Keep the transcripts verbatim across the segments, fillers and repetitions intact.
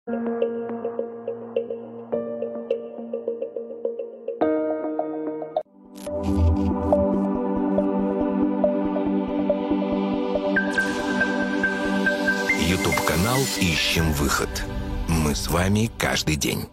Ютуб-канал «Ищем выход». Мы с вами каждый день.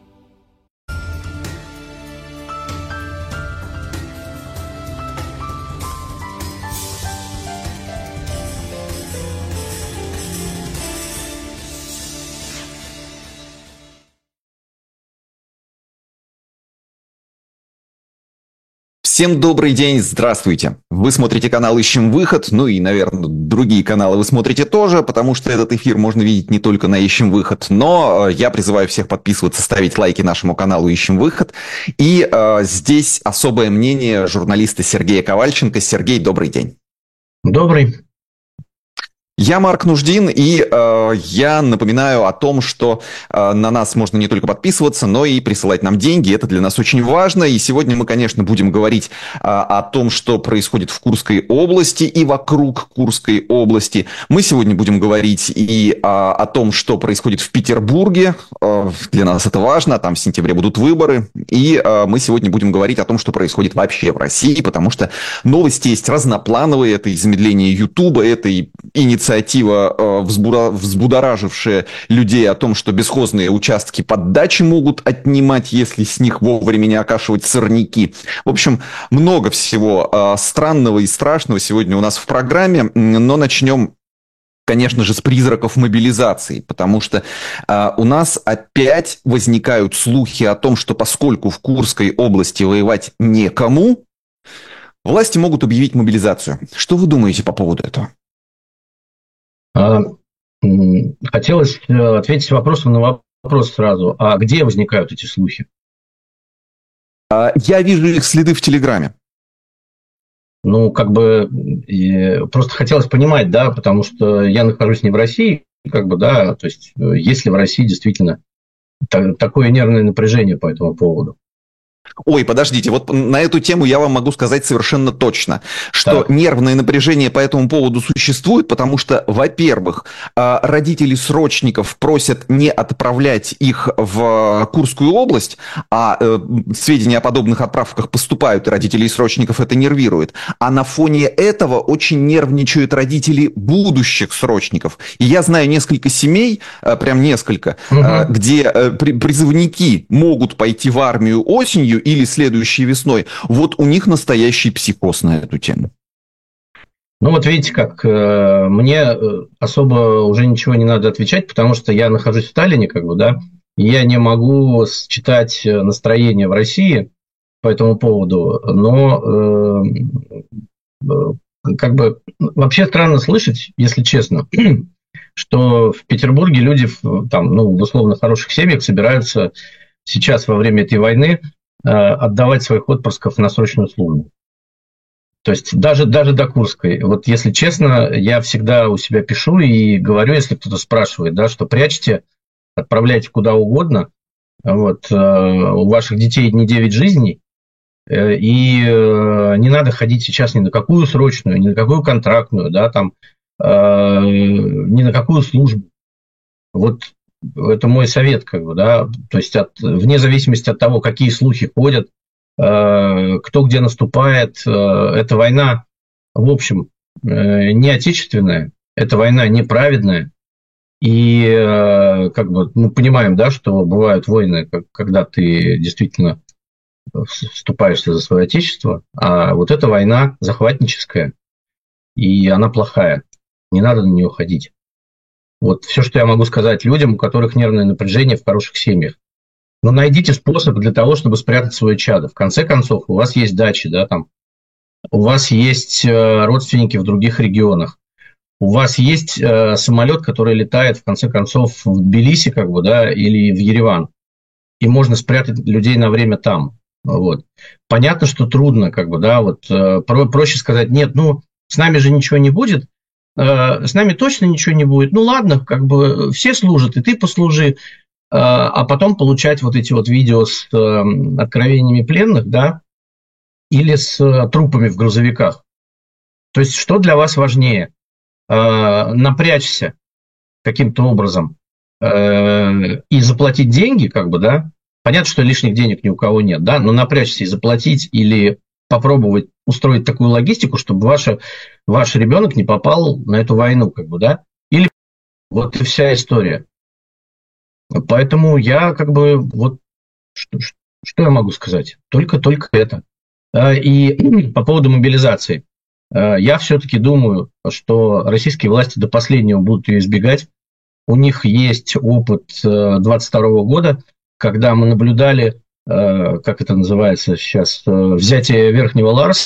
Всем добрый день, здравствуйте. Вы смотрите канал «Ищем выход», ну и, наверное, другие каналы вы смотрите тоже, потому что этот эфир можно видеть не только на «Ищем выход», но я призываю всех подписываться, ставить лайки нашему каналу «Ищем выход». И э, здесь особое мнение журналиста Сергея Ковальченко. Сергей, добрый день. Добрый. Я Марк Нуждин, и э, я напоминаю о том, что э, на нас можно не только подписываться, но и присылать нам деньги. Это для нас очень важно. И сегодня мы, конечно, будем говорить э, о том, что происходит в Курской области и вокруг Курской области. Мы сегодня будем говорить и э, о том, что происходит в Петербурге. Э, для нас это важно. Там в сентябре будут выборы. И э, мы сегодня будем говорить о том, что происходит вообще в России, потому что новости есть разноплановые. Это и замедление Ютуба, это и инициатива. Инициатива, взбудоражившая людей о том, что бесхозные участки под дачи могут отнимать, если с них вовремя не окашивать сорняки. В общем, много всего странного и страшного сегодня у нас в программе, но начнем, конечно же, с призраков мобилизации, потому что а, у нас опять возникают слухи о том, что поскольку в Курской области воевать некому, власти могут объявить мобилизацию. Что вы думаете по поводу этого? Хотелось ответить вопросом на вопрос сразу. А где возникают эти слухи? Я вижу их следы в Телеграме. Ну, как бы, просто хотелось понимать, да, потому что я нахожусь не в России, как бы, да, то есть, есть ли в России действительно такое нервное напряжение по этому поводу? Ой, подождите, вот на эту тему я вам могу сказать совершенно точно, что так. Нервное напряжение по этому поводу существует, потому что, во-первых, родители срочников просят не отправлять их в Курскую область, а сведения о подобных отправках поступают, и родителей срочников это нервирует. А на фоне этого очень нервничают родители будущих срочников. И я знаю несколько семей, прям несколько, угу. где призывники могут пойти в армию осенью, или следующей весной. Вот у них настоящий психоз на эту тему. Ну вот видите, как э, мне особо уже ничего не надо отвечать, потому что я нахожусь в Таллине, как бы, да, и я не могу считать настроение в России по этому поводу, но э, э, как бы вообще странно слышать, если честно, что в Петербурге люди в, там, ну, в условно хороших семьях собираются сейчас во время этой войны отдавать своих отпрысков на срочную службу. То есть даже, даже до Курской. Вот если честно, я всегда у себя пишу и говорю, если кто-то спрашивает, да, что прячьте, отправляйте куда угодно. Вот, у ваших детей не девять жизней, и не надо ходить сейчас ни на какую срочную, ни на какую контрактную, да, там, ни на какую службу. Вот это мой совет, как бы, да, то есть от, вне зависимости от того, какие слухи ходят, э, кто где наступает, э, эта война, в общем, э, не отечественная, эта война неправедная, и э, как бы мы понимаем, да, что бывают войны, как, когда ты действительно вступаешься за свое отечество, а вот эта война захватническая, и она плохая, не надо на нее ходить. Вот все, что я могу сказать людям, у которых нервное напряжение в хороших семьях. Но найдите способ для того, чтобы спрятать свое чадо. В конце концов, у вас есть дачи, да, там, у вас есть родственники в других регионах, у вас есть э, самолет, который летает, в конце концов, в Тбилиси, как бы, да, или в Ереван. И можно спрятать людей на время там. Вот. Понятно, что трудно, как бы, да, вот, э, про, проще сказать, нет, ну, с нами же ничего не будет, с нами точно ничего не будет. Ну ладно, как бы все служат, и ты послужи, а потом получать вот эти вот видео с откровениями пленных, да, или с трупами в грузовиках. То есть что для вас важнее? Напрячься каким-то образом, э, и заплатить деньги, как бы, да, понятно, что лишних денег ни у кого нет, да, но напрячься и заплатить или попробовать устроить такую логистику, чтобы ваша, ваш ребенок не попал на эту войну, как бы, да, или вот и вся история. Поэтому я, как бы, вот, что, что я могу сказать? Только-только это. И по поводу мобилизации. Я все-таки думаю, что российские власти до последнего будут ее избегать. У них есть опыт двадцать второго года, когда мы наблюдали, как это называется сейчас, взятие Верхнего Ларса.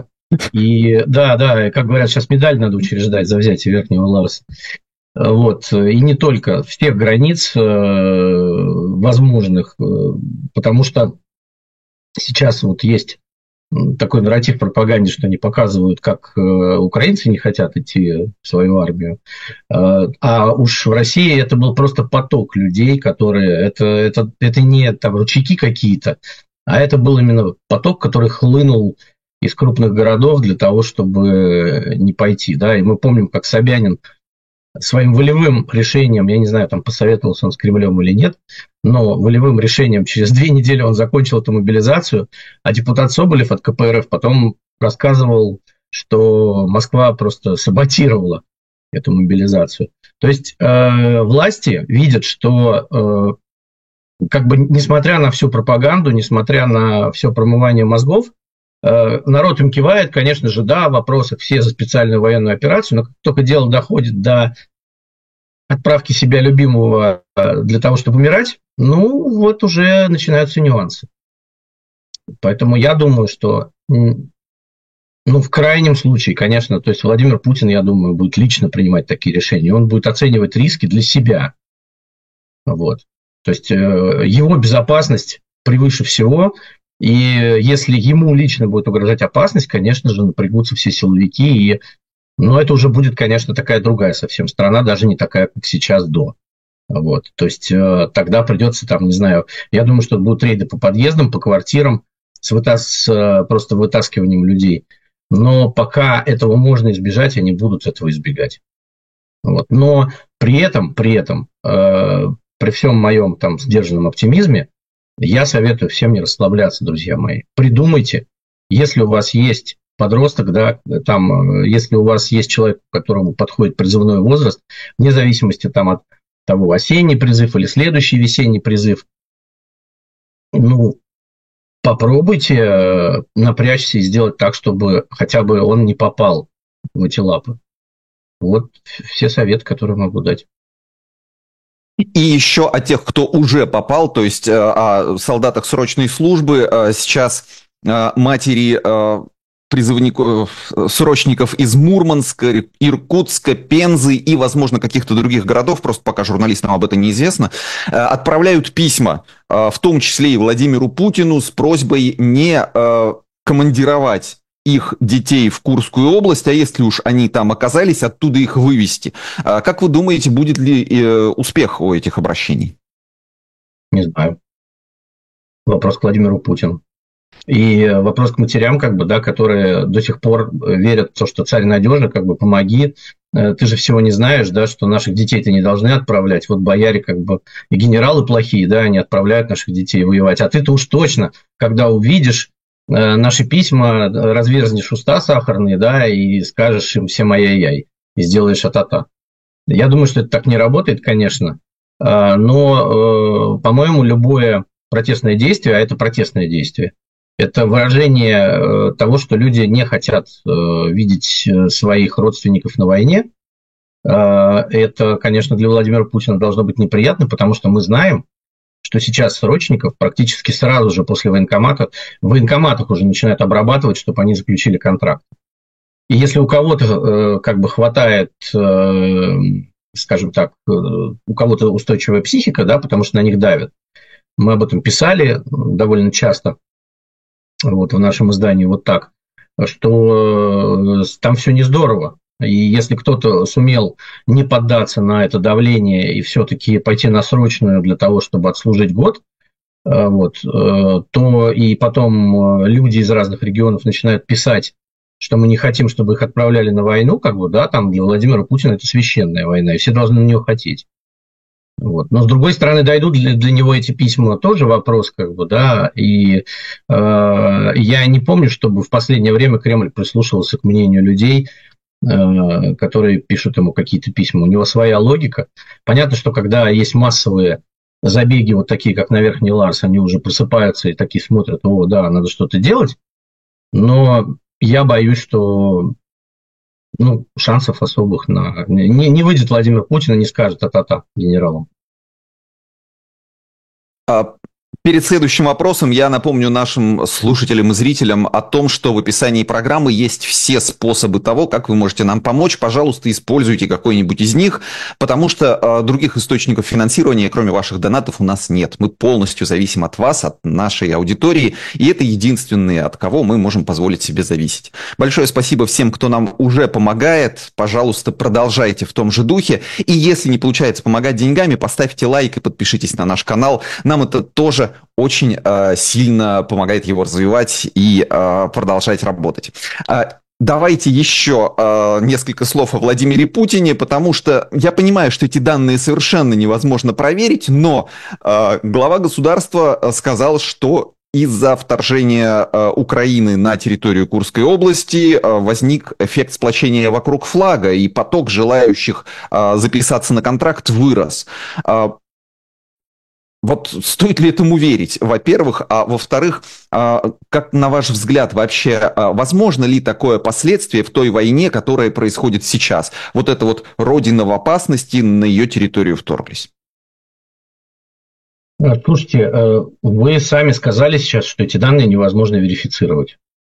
И да, да, как говорят, сейчас медаль надо учреждать за взятие Верхнего Ларса. Вот. И не только, всех границ возможных, потому что сейчас вот есть такой нарратив в пропаганде, что они показывают, как украинцы не хотят идти в свою армию. А уж в России это был просто поток людей, которые... Это, это, это не там ручейки какие-то, а это был именно поток, который хлынул из крупных городов для того, чтобы не пойти. Да? И мы помним, как Собянин своим волевым решением, я не знаю, там посоветовался он с Кремлем или нет, но волевым решением через две недели он закончил эту мобилизацию, а депутат Соболев от ка пэ эр эф потом рассказывал, что Москва просто саботировала эту мобилизацию. То есть э, власти видят, что э, как бы несмотря на всю пропаганду, несмотря на все промывание мозгов, э, народ им кивает, конечно же, да, вопросы все за специальную военную операцию, но как только дело доходит до отправки себя любимого для того, чтобы умирать, ну, вот уже начинаются нюансы. Поэтому я думаю, что, ну, в крайнем случае, конечно, то есть Владимир Путин, я думаю, будет лично принимать такие решения. Он будет оценивать риски для себя. Вот. То есть его безопасность превыше всего. И если ему лично будет угрожать опасность, конечно же, напрягутся все силовики. И, но это уже будет, конечно, такая другая совсем страна, даже не такая, как сейчас до. Вот. То есть тогда придется, там, не знаю, я думаю, что будут рейды по подъездам, по квартирам с, вытас... с просто вытаскиванием людей. Но пока этого можно избежать, они будут этого избегать. Вот. Но при этом, при этом, э, при всем моем там сдержанном оптимизме, я советую всем не расслабляться, друзья мои. Придумайте, если у вас есть подросток, да, там, если у вас есть человек, которому подходит призывной возраст, вне зависимости там, от того, осенний призыв или следующий весенний призыв, ну, попробуйте напрячься и сделать так, чтобы хотя бы он не попал в эти лапы. Вот все советы, которые могу дать. И еще о тех, кто уже попал, то есть о солдатах срочной службы. Сейчас матери призывников, срочников из Мурманска, Иркутска, Пензы и, возможно, каких-то других городов, просто пока журналистам об этом неизвестно, отправляют письма, в том числе и Владимиру Путину, с просьбой не командировать их детей в Курскую область, а если уж они там оказались, оттуда их вывести. Как вы думаете, будет ли успех у этих обращений? Не знаю. Вопрос к Владимиру Путину. И вопрос к матерям, как бы, да, которые до сих пор верят в то, что царь надежный, как бы, помоги. Ты же всего не знаешь, да, что наших детей-то не должны отправлять. Вот бояре, как бы, и генералы плохие, да, они отправляют наших детей воевать. А ты-то уж точно, когда увидишь наши письма, разверзнешь уста сахарные, да, и скажешь им всем ай-яй-яй, и сделаешь а-та-та. Я думаю, что это так не работает, конечно, но, по-моему, любое протестное действие, а это протестное действие, это выражение того, что люди не хотят видеть своих родственников на войне. Это, конечно, для Владимира Путина должно быть неприятно, потому что мы знаем, что сейчас срочников практически сразу же после военкомата, в военкоматах уже начинают обрабатывать, чтобы они заключили контракт. И если у кого-то как бы хватает, скажем так, у кого-то устойчивая психика, да, потому что на них давят, мы об этом писали довольно часто, вот, в нашем издании вот так, что там все не здорово. И если кто-то сумел не поддаться на это давление и все-таки пойти на срочную для того, чтобы отслужить год, вот, то и потом люди из разных регионов начинают писать, что мы не хотим, чтобы их отправляли на войну, как бы, да, там для Владимира Путина это священная война, и все должны на нее хотеть. Вот. Но, с другой стороны, дойдут для, для него эти письма, тоже вопрос, как бы, да, и э, я не помню, чтобы в последнее время Кремль прислушивался к мнению людей, э, которые пишут ему какие-то письма. У него своя логика. Понятно, что когда есть массовые забеги, вот такие, как на Верхний Ларс, они уже просыпаются и такие смотрят, о, да, надо что-то делать, но я боюсь, что ну, шансов особых на... Не, не выйдет Владимир Путин и не скажет а-та-та генералам. А перед следующим вопросом я напомню нашим слушателям и зрителям о том, что в описании программы есть все способы того, как вы можете нам помочь. Пожалуйста, используйте какой-нибудь из них, потому что э, других источников финансирования, кроме ваших донатов, у нас нет. Мы полностью зависим от вас, от нашей аудитории, и это единственные, от кого мы можем позволить себе зависеть. Большое спасибо всем, кто нам уже помогает. Пожалуйста, продолжайте в том же духе. И если не получается помогать деньгами, поставьте лайк и подпишитесь на наш канал. Нам это тоже очень э, сильно помогает его развивать и э, продолжать работать. Э, давайте еще э, несколько слов о Владимире Путине, потому что я понимаю, что эти данные совершенно невозможно проверить, но э, глава государства сказал, что из-за вторжения э, Украины на территорию Курской области э, возник эффект сплочения вокруг флага, и поток желающих э, записаться на контракт вырос. Э, Вот стоит ли этому верить, во-первых, а во-вторых, как на ваш взгляд вообще, возможно ли такое последствие в той войне, которая происходит сейчас? Вот это вот родина в опасности, на ее территорию вторглись. Слушайте, вы сами сказали сейчас, что эти данные невозможно верифицировать.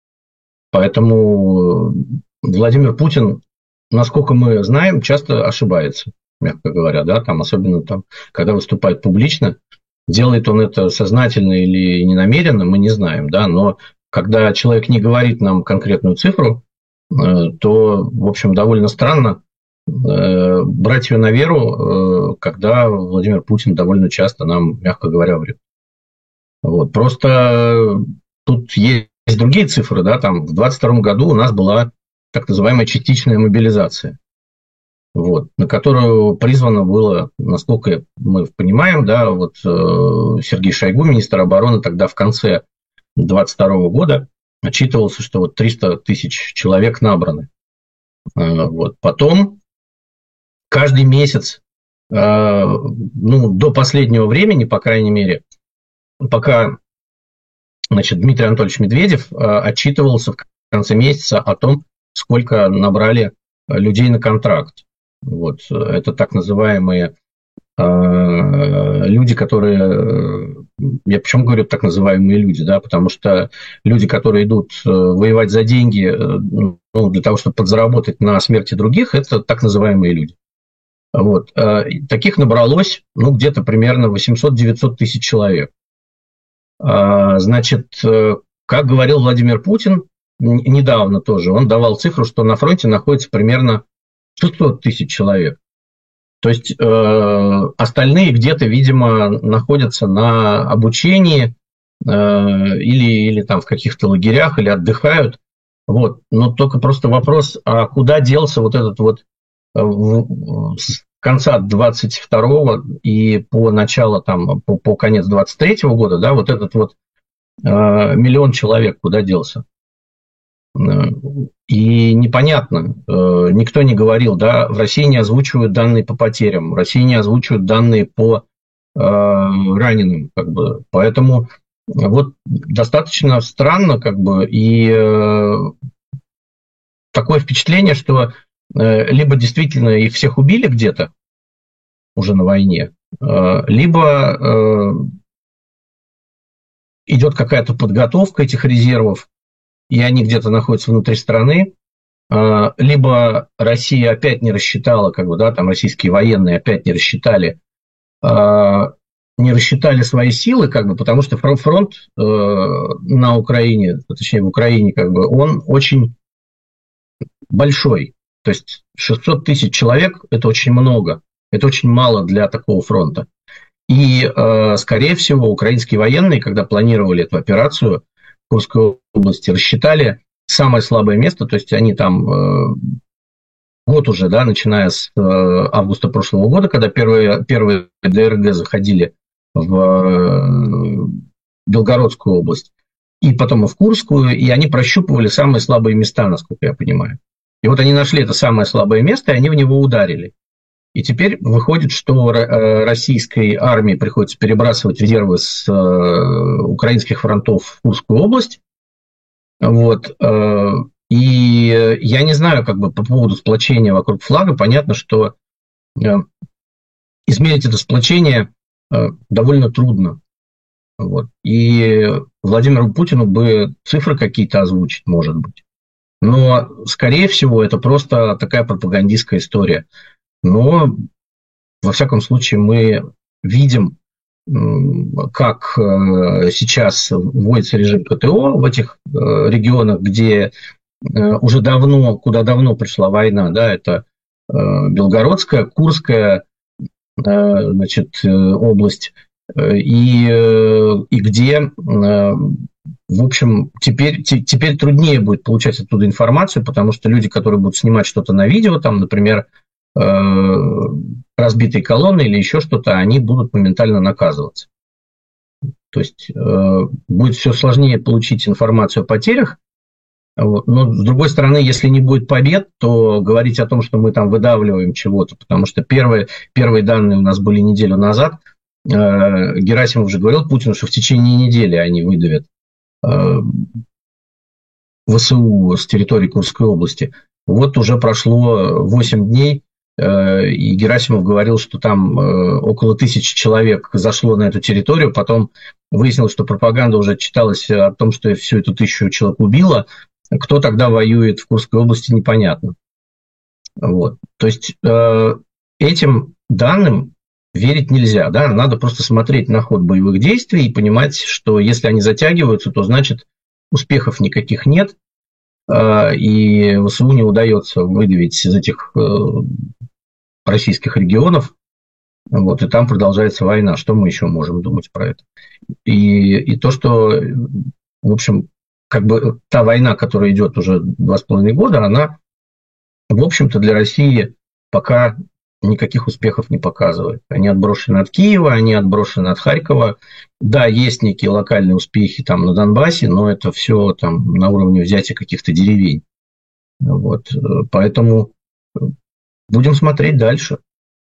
Поэтому Владимир Путин, насколько мы знаем, часто ошибается, мягко говоря, да, там, особенно там, когда выступает публично. Делает он это сознательно или ненамеренно, мы не знаем, да, но когда человек не говорит нам конкретную цифру, то, в общем, довольно странно брать ее на веру, когда Владимир Путин довольно часто нам, мягко говоря, врет. Вот. Просто тут есть другие цифры, да, там в двадцать втором году у нас была так называемая частичная мобилизация. Вот, на которую призвано было, насколько мы понимаем, да, вот э, Сергей Шойгу, министр обороны, тогда в конце двадцать второго года отчитывался, что вот триста тысяч человек набраны. Э, вот. Потом каждый месяц, э, ну, до последнего времени, по крайней мере, пока, значит, Дмитрий Анатольевич Медведев э, отчитывался в конце месяца о том, сколько набрали людей на контракт. Вот, это так называемые э, люди, которые... Я почему говорю так называемые люди, да, потому что люди, которые идут воевать за деньги, ну, для того, чтобы подзаработать на смерти других, это так называемые люди. Вот, э, таких набралось, ну, где-то примерно восемьсот-девятьсот тысяч человек. Э, значит, э, как говорил Владимир Путин недавно тоже, он давал цифру, что на фронте находится примерно шестьсот тысяч человек. То есть э, остальные где-то, видимо, находятся на обучении э, или, или там в каких-то лагерях, или отдыхают. Вот. Но только просто вопрос, а куда делся вот этот вот э, с конца двадцать второго и по начало, там, по, по конец двадцать третьего года, да, вот этот вот э, миллион человек куда делся? И непонятно, никто не говорил, да, в России не озвучивают данные по потерям, в России не озвучивают данные по э, раненым, как бы, поэтому вот достаточно странно, как бы, и э, такое впечатление, что э, либо действительно их всех убили где-то уже на войне, э, либо э, идет какая-то подготовка этих резервов, и они где-то находятся внутри страны, либо Россия опять не рассчитала, как бы, да, там российские военные опять не рассчитали, не рассчитали свои силы, как бы, потому что фронт на Украине, точнее в Украине, как бы, он очень большой. То есть шестьсот тысяч человек – это очень много, это очень мало для такого фронта. И, скорее всего, украинские военные, когда планировали эту операцию, в Курской области, рассчитали самое слабое место, то есть они там э, год уже, да, начиная с августа прошлого года, когда первые, первые ДРГ заходили в Белгородскую область, и потом и в Курскую, и они прощупывали самые слабые места, насколько я понимаю. И вот они нашли это самое слабое место, и они в него ударили. И теперь выходит, что российской армии приходится перебрасывать резервы с украинских фронтов в Курскую область. Вот. И я не знаю, как бы по поводу сплочения вокруг флага, понятно, что измерить это сплочение довольно трудно. Вот. И Владимиру Путину бы цифры какие-то озвучить, может быть. Но, скорее всего, это просто такая пропагандистская история. Но, во всяком случае, мы видим, как сейчас вводится режим КТО в этих регионах, где уже давно, куда давно пришла война, да, это Белгородская, Курская, значит, область, и, и где, в общем, теперь, теперь труднее будет получать оттуда информацию, потому что люди, которые будут снимать что-то на видео, там, например, разбитые колонны или еще что-то, они будут моментально наказываться. То есть будет все сложнее получить информацию о потерях. Вот. Но, с другой стороны, если не будет побед, то говорить о том, что мы там выдавливаем чего-то, потому что первые, первые данные у нас были неделю назад, Герасимов уже говорил Путину, что в течение недели они выдавят ВСУ с территории Курской области. Вот уже прошло восемь дней, и Герасимов говорил, что там около тысячи человек зашло на эту территорию, потом выяснилось, что пропаганда уже читалась о том, что всю эту тысячу человек убило. Кто тогда воюет в Курской области, непонятно. Вот. То есть этим данным верить нельзя. Да? Надо просто смотреть на ход боевых действий и понимать, что если они затягиваются, то значит успехов никаких нет, и ВСУ не удается выдавить из этих российских регионов, вот, и там продолжается война. Что мы еще можем думать про это? И, и то, что, в общем, как бы та война, которая идет уже два с половиной года, она, в общем-то, для России пока никаких успехов не показывает. Они отброшены от Киева, они отброшены от Харькова. Да, есть некие локальные успехи там на Донбассе, но это все там на уровне взятия каких-то деревень. Вот. Поэтому будем смотреть дальше.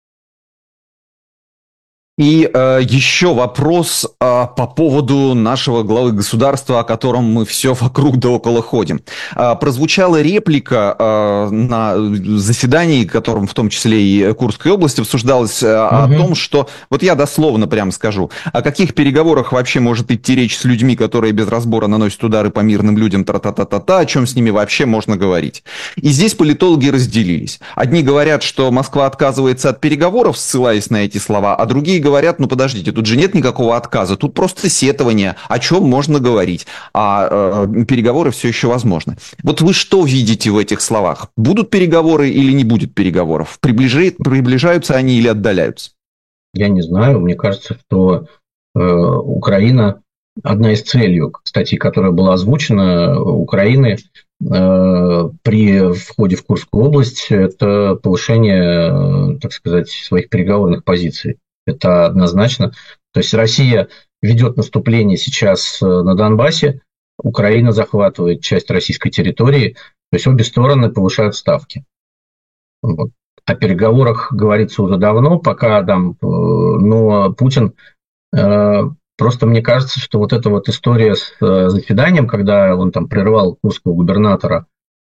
И э, еще вопрос э, по поводу нашего главы государства, о котором мы все вокруг да около ходим. Э, прозвучала реплика э, на заседании, которым в том числе и Курской области обсуждалось, э, угу. о том, что, вот я дословно прям скажу, о каких переговорах вообще может идти речь с людьми, которые без разбора наносят удары по мирным людям, тра-та-та-та-та, о чем с ними вообще можно говорить. И здесь политологи разделились. Одни говорят, что Москва отказывается от переговоров, ссылаясь на эти слова, а другие говорят, ну подождите, тут же нет никакого отказа, тут просто сетование, о чем можно говорить, а э, переговоры все еще возможны. Вот вы что видите в этих словах? Будут переговоры или не будет переговоров? Приближает, приближаются они или отдаляются? Я не знаю, мне кажется, что э, Украина, одна из целей, кстати, которая была озвучена Украины э, при входе в Курскую область, это повышение, э, так сказать, своих переговорных позиций. Это однозначно. То есть Россия ведет наступление сейчас на Донбассе, Украина захватывает часть российской территории, то есть обе стороны повышают ставки. Вот. О переговорах говорится уже давно, пока там, но Путин, просто мне кажется, что вот эта вот история с заседанием, когда он там прервал курского губернатора,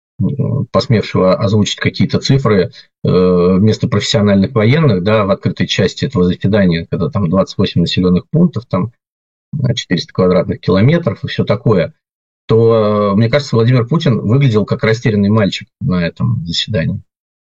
посмевшего озвучить какие-то цифры э, вместо профессиональных военных, да, в открытой части этого заседания, когда там двадцать восемь населенных пунктов, там четыреста квадратных километров и все такое, то, э, мне кажется, Владимир Путин выглядел как растерянный мальчик на этом заседании.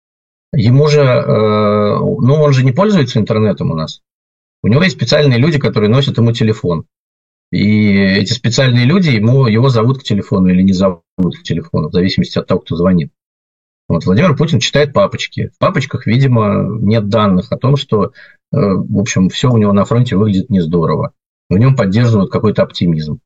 Ему же, э, ну, он же не пользуется интернетом у нас. У него есть специальные люди, которые носят ему телефон. И эти специальные люди, ему, его зовут к телефону или не зовут к телефону, в зависимости от того, кто звонит. Вот Владимир Путин читает папочки. В папочках, видимо, нет данных о том, что, в общем, все у него на фронте выглядит не здорово. В нем поддерживают какой-то оптимизм.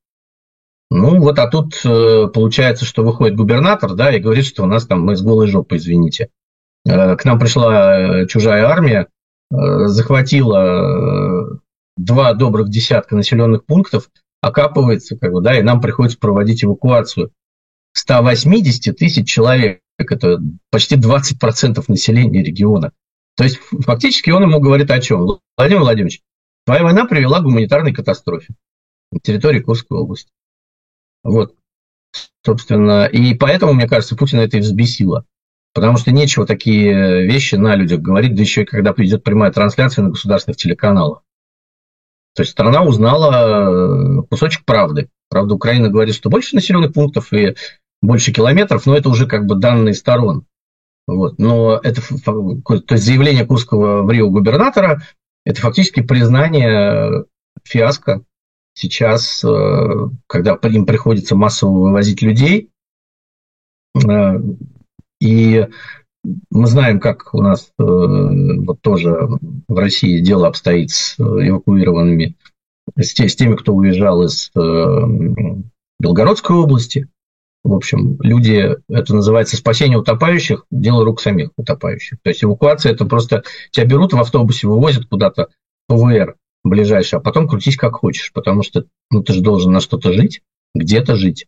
Ну, вот, а тут получается, что выходит губернатор, да, и говорит, что у нас там мы с голой жопой, извините. К нам пришла чужая армия, захватила два добрых десятка населенных пунктов, окапывается, как бы, да, и нам приходится проводить эвакуацию ста восьмидесяти тысяч человек. Это почти двадцать процентов населения региона. То есть, фактически, он ему говорит о чем? Владимир Владимирович, твоя война привела к гуманитарной катастрофе на территории Курской области. Вот, собственно, и поэтому, мне кажется, Путина это и взбесило. Потому что нечего такие вещи на людях говорить, да еще и когда идет прямая трансляция на государственных телеканалах. То есть страна узнала кусочек правды. Правда, Украина говорит, что больше населенных пунктов и больше километров, но это уже как бы данные сторон. Вот. Но это, то есть заявление курского в Рио губернатора, это фактически признание фиаско сейчас, когда им приходится массово вывозить людей. И мы знаем, как у нас вот тоже в России дело обстоит с эвакуированными, с теми, кто уезжал из Белгородской области. В общем, люди, это называется спасение утопающих, дело рук самих утопающих. То есть эвакуация – это просто тебя берут в автобусе, вывозят куда-то в ПВР ближайшее, а потом крутись как хочешь, потому что ну, ты же должен на что-то жить, где-то жить.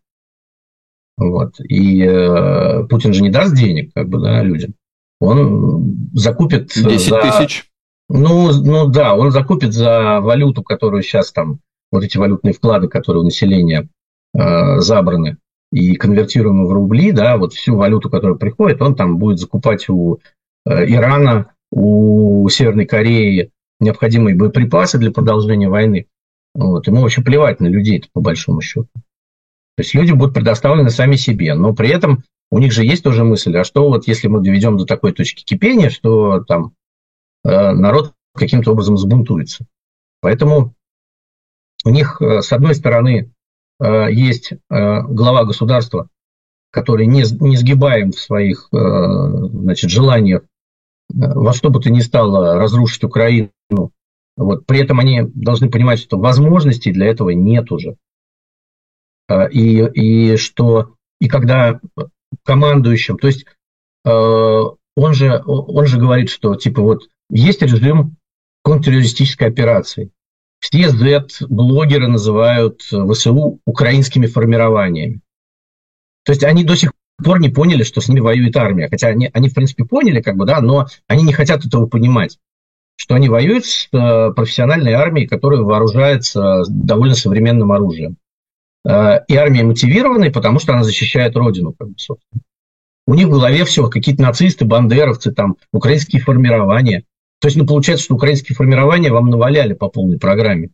Вот. И э, Путин же не даст денег как бы, да, людям. Он закупит... десять тысяч? Ну, ну да, он закупит за валюту, которую сейчас там, вот эти валютные вклады, которые у населения э, забраны, и конвертируемые в рубли, да, вот всю валюту, которая приходит, он там будет закупать у э, Ирана, у Северной Кореи необходимые боеприпасы для продолжения войны. Вот. Ему вообще плевать на людей, по большому счету. То есть люди будут предоставлены сами себе, но при этом у них же есть тоже мысль, а что вот если мы доведем до такой точки кипения, что там э, народ каким-то образом взбунтуется. Поэтому у них, э, с одной стороны, есть глава государства, который не, не сгибаем в своих значит, желаниях во что бы то ни стало разрушить Украину. Вот. При этом они должны понимать, что возможностей для этого нет уже. И, и что и когда командующим, то есть он же, он же говорит, что типа вот есть режим контртеррористической операции. Все зет-блогеры называют ВСУ украинскими формированиями. То есть они до сих пор не поняли, что с ними воюет армия. Хотя они, они в принципе, поняли, как бы, да, но они не хотят этого понимать. Что они воюют с э, профессиональной армией, которая вооружается довольно современным оружием. Э, и армия мотивированная, потому что она защищает родину, как бы, собственно. У них в голове все, какие-то нацисты, бандеровцы, там, украинские формирования. То есть, ну, получается, что украинские формирования вам наваляли по полной программе.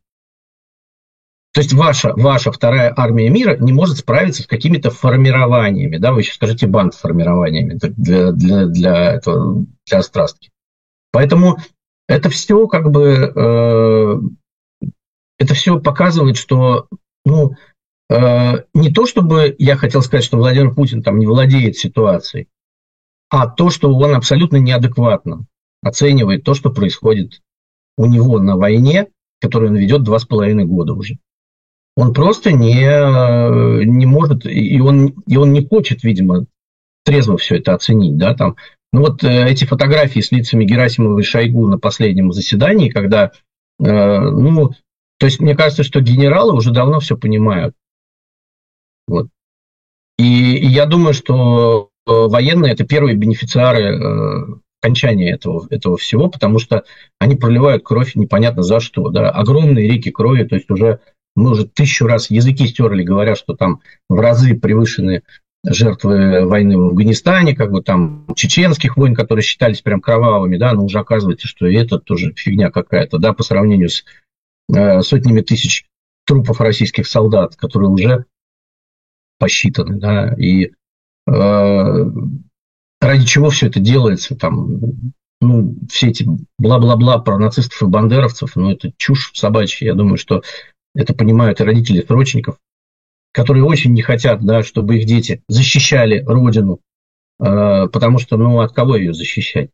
То есть, ваша, ваша вторая армия мира не может справиться с какими-то формированиями. Да, вы еще скажите бандформированиями для, для, для, этого, для острастки. Поэтому это все как бы... Э, это все показывает, что... Ну, э, не то, чтобы я хотел сказать, что Владимир Путин там не владеет ситуацией, а то, что он абсолютно неадекватно оценивает то, что происходит у него на войне, которую он ведет два с половиной года уже. Он просто не, не может, и он, и он не хочет, видимо, трезво все это оценить. Да, там. Ну вот эти фотографии с лицами Герасимова и Шойгу на последнем заседании, когда, э, ну, то есть мне кажется, что генералы уже давно все понимают. Вот. И, и я думаю, что военные – это первые бенефициары э, окончания этого, этого всего, потому что они проливают кровь непонятно за что. Да? Огромные реки крови, то есть уже мы уже тысячу раз языки стерли, говоря, что там в разы превышены жертвы войны в Афганистане, как бы там чеченских войн, которые считались прям кровавыми, да, но уже оказывается, что и это тоже фигня какая-то, да, по сравнению с э, сотнями тысяч трупов российских солдат, которые уже посчитаны, да, и э, ради чего все это делается, там, ну, все эти бла-бла-бла про нацистов и бандеровцев, ну, это чушь собачья. Я думаю, что это понимают и родители срочников, которые очень не хотят, да, чтобы их дети защищали родину, э, потому что, ну, от кого ее защищать?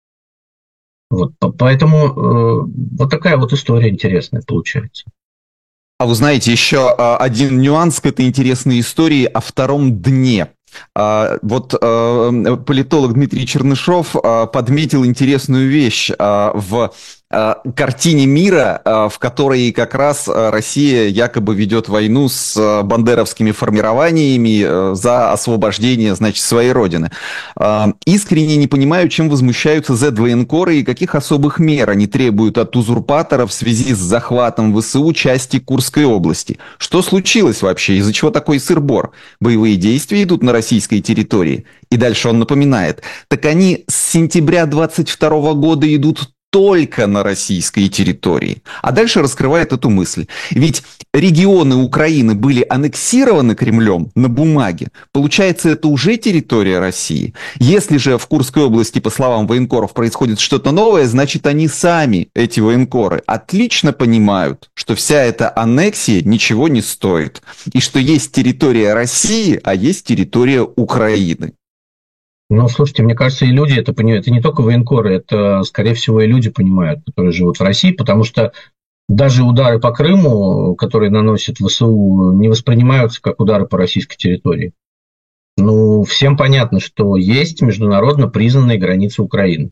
Вот, поэтому э, вот такая вот история интересная получается. А вы знаете, еще один нюанс к этой интересной истории о втором дне. Вот политолог Дмитрий Чернышов подметил интересную вещь в картине мира, в которой как раз Россия якобы ведет войну с бандеровскими формированиями за освобождение, значит, своей родины. Искренне не понимаю, чем возмущаются зет-военкоры и каких особых мер они требуют от узурпатора в связи с захватом ВСУ части Курской области. Что случилось вообще? Из-за чего такой сыр-бор? Боевые действия идут на российской территории? И дальше он напоминает. Так они с сентября двадцать второго года идут только на российской территории. А дальше раскрывает эту мысль. Ведь регионы Украины были аннексированы Кремлем на бумаге. Получается, это уже территория России. Если же в Курской области, по словам военкоров, происходит что-то новое, значит, они сами, эти военкоры, отлично понимают, что вся эта аннексия ничего не стоит. И что есть территория России, а есть территория Украины. Ну, слушайте, мне кажется, и люди это понимают. Это не только военкоры, это, скорее всего, и люди понимают, которые живут в России, потому что даже удары по Крыму, которые наносят ВСУ, не воспринимаются как удары по российской территории. Ну, всем понятно, что есть международно признанные границы Украины.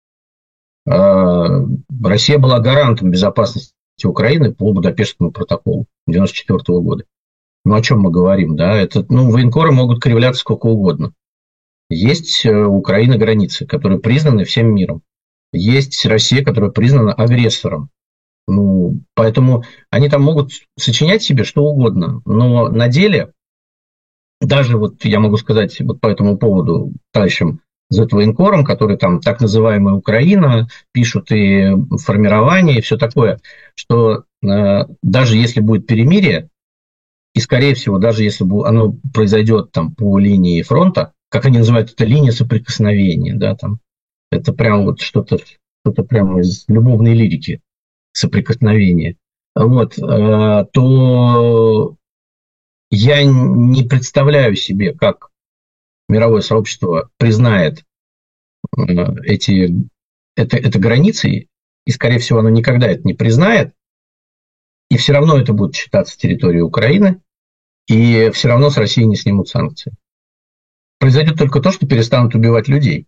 Россия была гарантом безопасности Украины по Будапештскому протоколу девяносто четвёртого года. Ну, о чем мы говорим, да? Это, ну, военкоры могут кривляться сколько угодно. Есть у Украины границы, которые признаны всем миром. Есть Россия, которая признана агрессором. Ну, поэтому они там могут сочинять себе что угодно. Но на деле, даже вот я могу сказать вот по этому поводу товарищам зет-военкорам, которые там так называемая Украина, пишут и формирование, и все такое, что э, даже если будет перемирие, и, скорее всего, даже если оно произойдет там по линии фронта, как они называют это, линия соприкосновения, да, там, это прям вот что-то, что-то прямо из любовной лирики, соприкосновения, вот, э, то я не представляю себе, как мировое сообщество признает э, эти, это, это границы, и, скорее всего, оно никогда это не признает, и все равно это будет считаться территорией Украины, и все равно с России не снимут санкции. Произойдет только то, что перестанут убивать людей.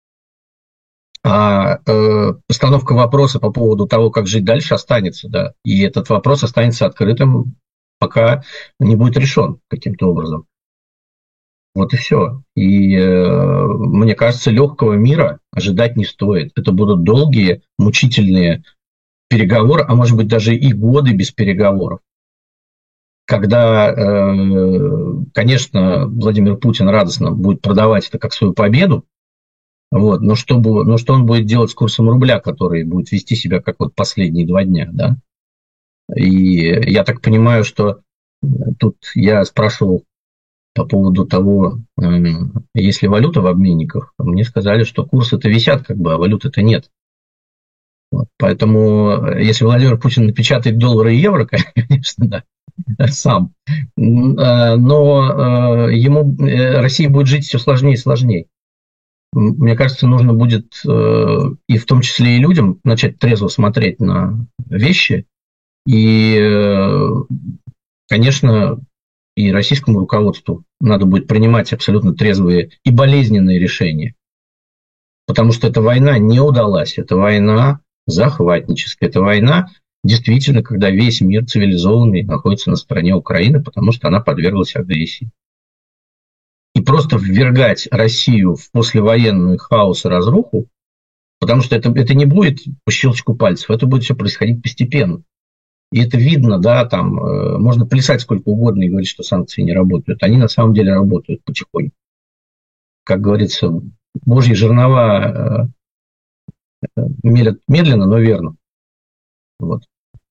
А э, постановка вопроса по поводу того, как жить дальше, останется, да. И этот вопрос останется открытым, пока не будет решен каким-то образом. Вот и все. И э, мне кажется, легкого мира ожидать не стоит. Это будут долгие, мучительные переговоры, а может быть даже и годы без переговоров. Когда, конечно, Владимир Путин радостно будет продавать это как свою победу, вот, но, что, но что он будет делать с курсом рубля, который будет вести себя как вот последние два дня, да? И я так понимаю, что тут я спрашивал по поводу того, есть ли валюта в обменниках, мне сказали, что курсы-то висят, как бы, а валюты-то нет. Вот, поэтому, если Владимир Путин напечатает доллары и евро, конечно, да, сам, но ему, России будет жить все сложнее и сложнее. Мне кажется, нужно будет, и в том числе и людям, начать трезво смотреть на вещи. И, конечно, и российскому руководству надо будет принимать абсолютно трезвые и болезненные решения. Потому что эта война не удалась. Это война захватническая. Это война, действительно, когда весь мир цивилизованный находится на стороне Украины, потому что она подверглась агрессии. И просто ввергать Россию в послевоенный хаос и разруху, потому что это, это не будет по щелчку пальцев, это будет все происходить постепенно. И это видно, да, там э, можно плясать сколько угодно и говорить, что санкции не работают. Они на самом деле работают потихоньку. Как говорится, божьи жернова э, мелят медленно, но верно. Вот.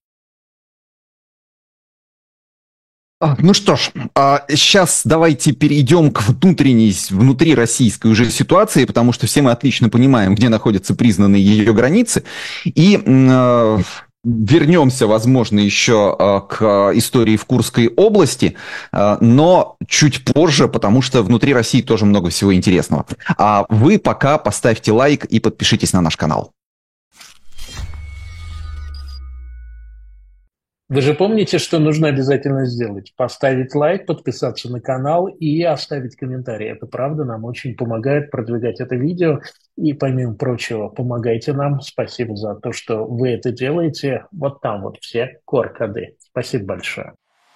Ну что ж, сейчас давайте перейдем к внутренней, внутри российской уже ситуации, потому что все мы отлично понимаем, где находятся признанные ее границы. И э, вернемся, возможно, еще к истории в Курской области, но чуть позже, потому что внутри России тоже много всего интересного. А вы пока поставьте лайк и подпишитесь на наш канал. Вы же помните, что нужно обязательно сделать? Поставить лайк, подписаться на канал и оставить комментарий. Это правда нам очень помогает продвигать это видео. И, помимо прочего, помогайте нам. Спасибо за то, что вы это делаете. Вот там вот все ку ар-коды. Спасибо большое.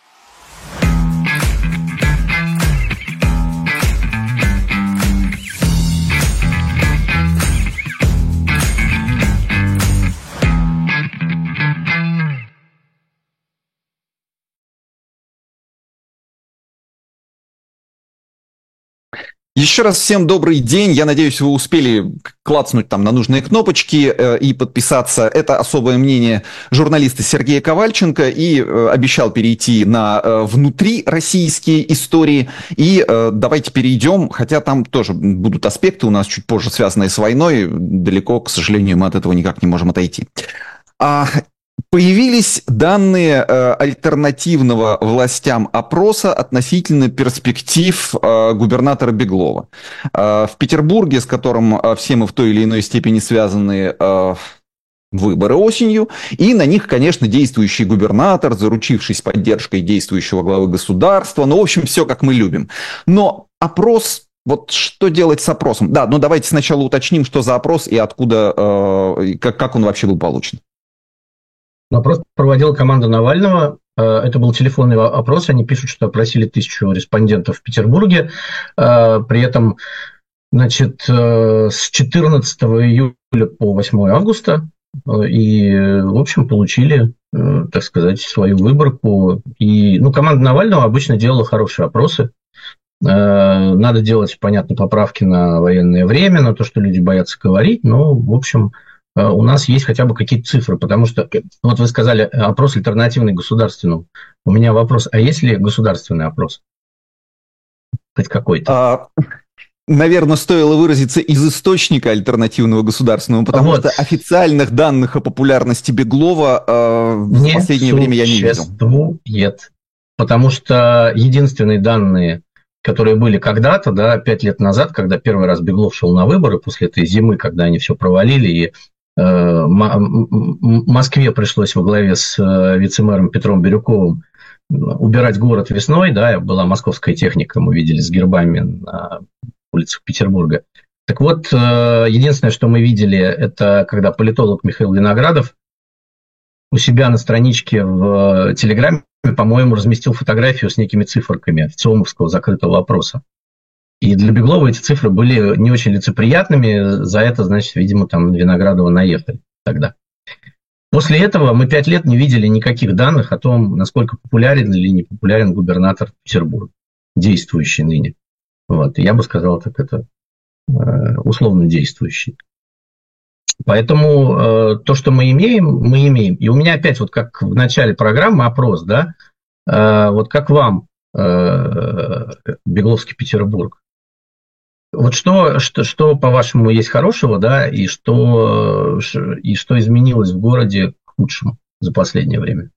Еще раз всем добрый день. Я надеюсь, вы успели клацнуть там на нужные кнопочки э, и подписаться. Это особое мнение журналиста Сергея Ковальченко. И э, обещал перейти на э, внутрироссийские истории. И э, давайте перейдем, хотя там тоже будут аспекты у нас чуть позже, связанные с войной. Далеко, к сожалению, мы от этого никак не можем отойти. А... Появились данные э, альтернативного властям опроса относительно перспектив э, губернатора Беглова. Э, в Петербурге, с которым э, все мы в той или иной степени связаны, э, выборы осенью, и на них, конечно, действующий губернатор, заручившись поддержкой действующего главы государства. Ну, в общем, все как мы любим. Но опрос... Вот что делать с опросом? Да, ну давайте сначала уточним, что за опрос и откуда, э, как, как он вообще был получен. Опрос проводила команда Навального. Это был телефонный опрос. Они пишут, что опросили тысячу респондентов в Петербурге. При этом, значит, с четырнадцатого июля по восьмое августа. И, в общем, получили, так сказать, свою выборку. И, ну, команда Навального обычно делала хорошие опросы. Надо делать, понятно, поправки на военное время, на то, что люди боятся говорить. Но, в общем... у нас есть хотя бы какие-то цифры, потому что, вот вы сказали, опрос альтернативный государственному. У меня вопрос, а есть ли государственный опрос? Хоть какой-то? А, наверное, стоило выразиться из источника альтернативного государственного, потому вот. что официальных данных о популярности Беглова э, в последнее время я не видел. Нет, потому что единственные данные, которые были когда-то, да, пять лет назад, когда первый раз Беглов шел на выборы, после этой зимы, когда они все провалили, и Москве пришлось во главе с вице-мэром Петром Бирюковым убирать город весной, да, была московская техника, мы видели с гербами на улицах Петербурга. Так вот, единственное, что мы видели, это когда политолог Михаил Виноградов у себя на страничке в Телеграме, по-моему, разместил фотографию с некими циферками ЦИОМовского закрытого опроса. И для Беглова эти цифры были не очень лицеприятными, за это, значит, видимо, там Виноградова наехали тогда. После этого мы пять лет не видели никаких данных о том, насколько популярен или не популярен губернатор Петербурга, действующий ныне. Вот. Я бы сказал, так это условно действующий. Поэтому э, то, что мы имеем, мы имеем. И у меня опять, вот как в начале программы опрос, да, э, вот как вам э, Бегловский Петербург. Вот что, что, что, по-вашему, есть хорошего, да, и что, и что изменилось в городе к худшему за последнее время?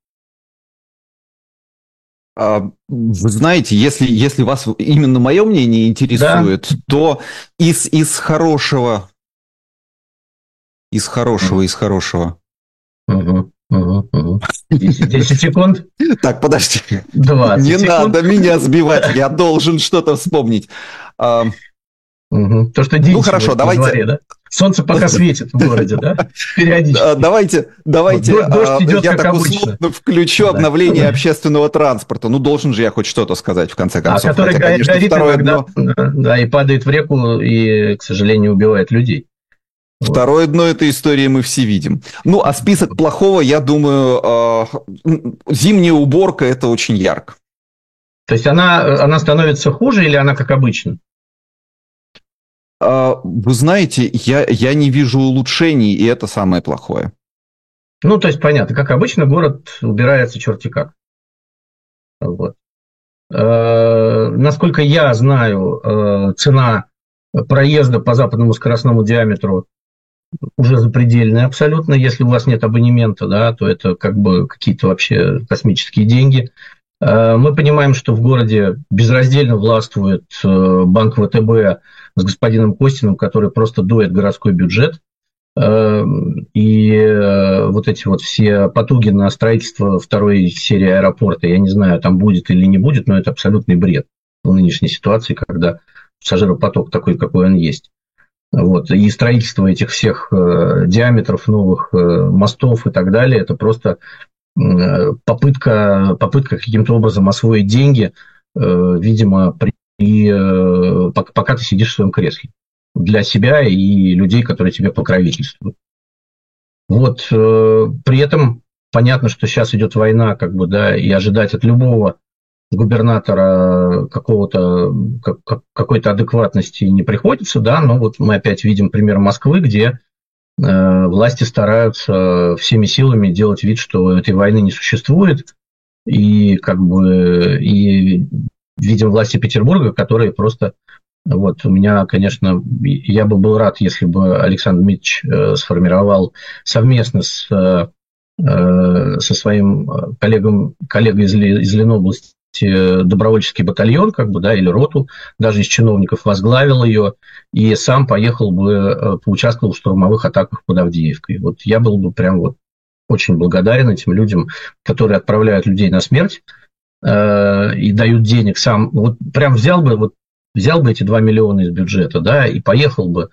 Вы знаете, если, если вас именно мое мнение интересует, да. то из, из хорошего, из хорошего, из хорошего. Угу, угу, угу. десять секунд. Так, подожди. двадцать Не секунд. надо меня сбивать, я должен что-то вспомнить. Угу. То, что ну хорошо, давайте. Дворе, да? Солнце пока светит в городе, да? Периодически. Давайте, давайте. Вот дождь идет, я как так обычно. условно включу да. обновление да. общественного транспорта. Ну, должен же я хоть что-то сказать, в конце концов. А который Хотя, конечно, горит иногда, дно... да, и падает в реку, и, к сожалению, убивает людей. Второе вот. дно этой истории мы все видим. Ну, а список плохого, я думаю, зимняя уборка – это очень ярко. То есть она, она становится хуже или она как обычно? Вы знаете, я, я не вижу улучшений, и это самое плохое. Ну, то есть, понятно, как обычно, город убирается черти как. Вот. Э, насколько я знаю, э, цена проезда по западному скоростному диаметру уже запредельная абсолютно. Если у вас нет абонемента, да, то это как бы какие-то вообще космические деньги. Э, мы понимаем, что в городе безраздельно властвует э, банк вэ тэ бэ с господином Костиным, который просто дует городской бюджет. И вот эти вот все потуги на строительство второй серии аэропорта, я не знаю, там будет или не будет, но это абсолютный бред в нынешней ситуации, когда пассажиропоток такой, какой он есть. Вот. И строительство этих всех диаметров новых мостов и так далее, это просто попытка, попытка каким-то образом освоить деньги, видимо, при, пока ты сидишь в своем кресле. Для себя и людей, которые тебе покровительствуют. Вот, э, при этом понятно, что сейчас идет война, как бы, да, и ожидать от любого губернатора какого-то, как, какой-то адекватности не приходится, да, но вот мы опять видим пример Москвы, где э, власти стараются всеми силами делать вид, что этой войны не существует, и как бы, и видим власти Петербурга, которые просто... Вот, у меня, конечно, я бы был рад, если бы Александр Дмитриевич э, сформировал совместно с, э, со своим коллегом, коллегой из, из Ленобласти добровольческий батальон, как бы, да, или роту, даже из чиновников возглавил ее, и сам поехал бы, поучаствовал в штурмовых атаках под Авдеевкой. Вот я был бы прям вот очень благодарен этим людям, которые отправляют людей на смерть э, и дают денег сам. Вот прям взял бы вот взял бы эти два миллиона из бюджета, да, и поехал бы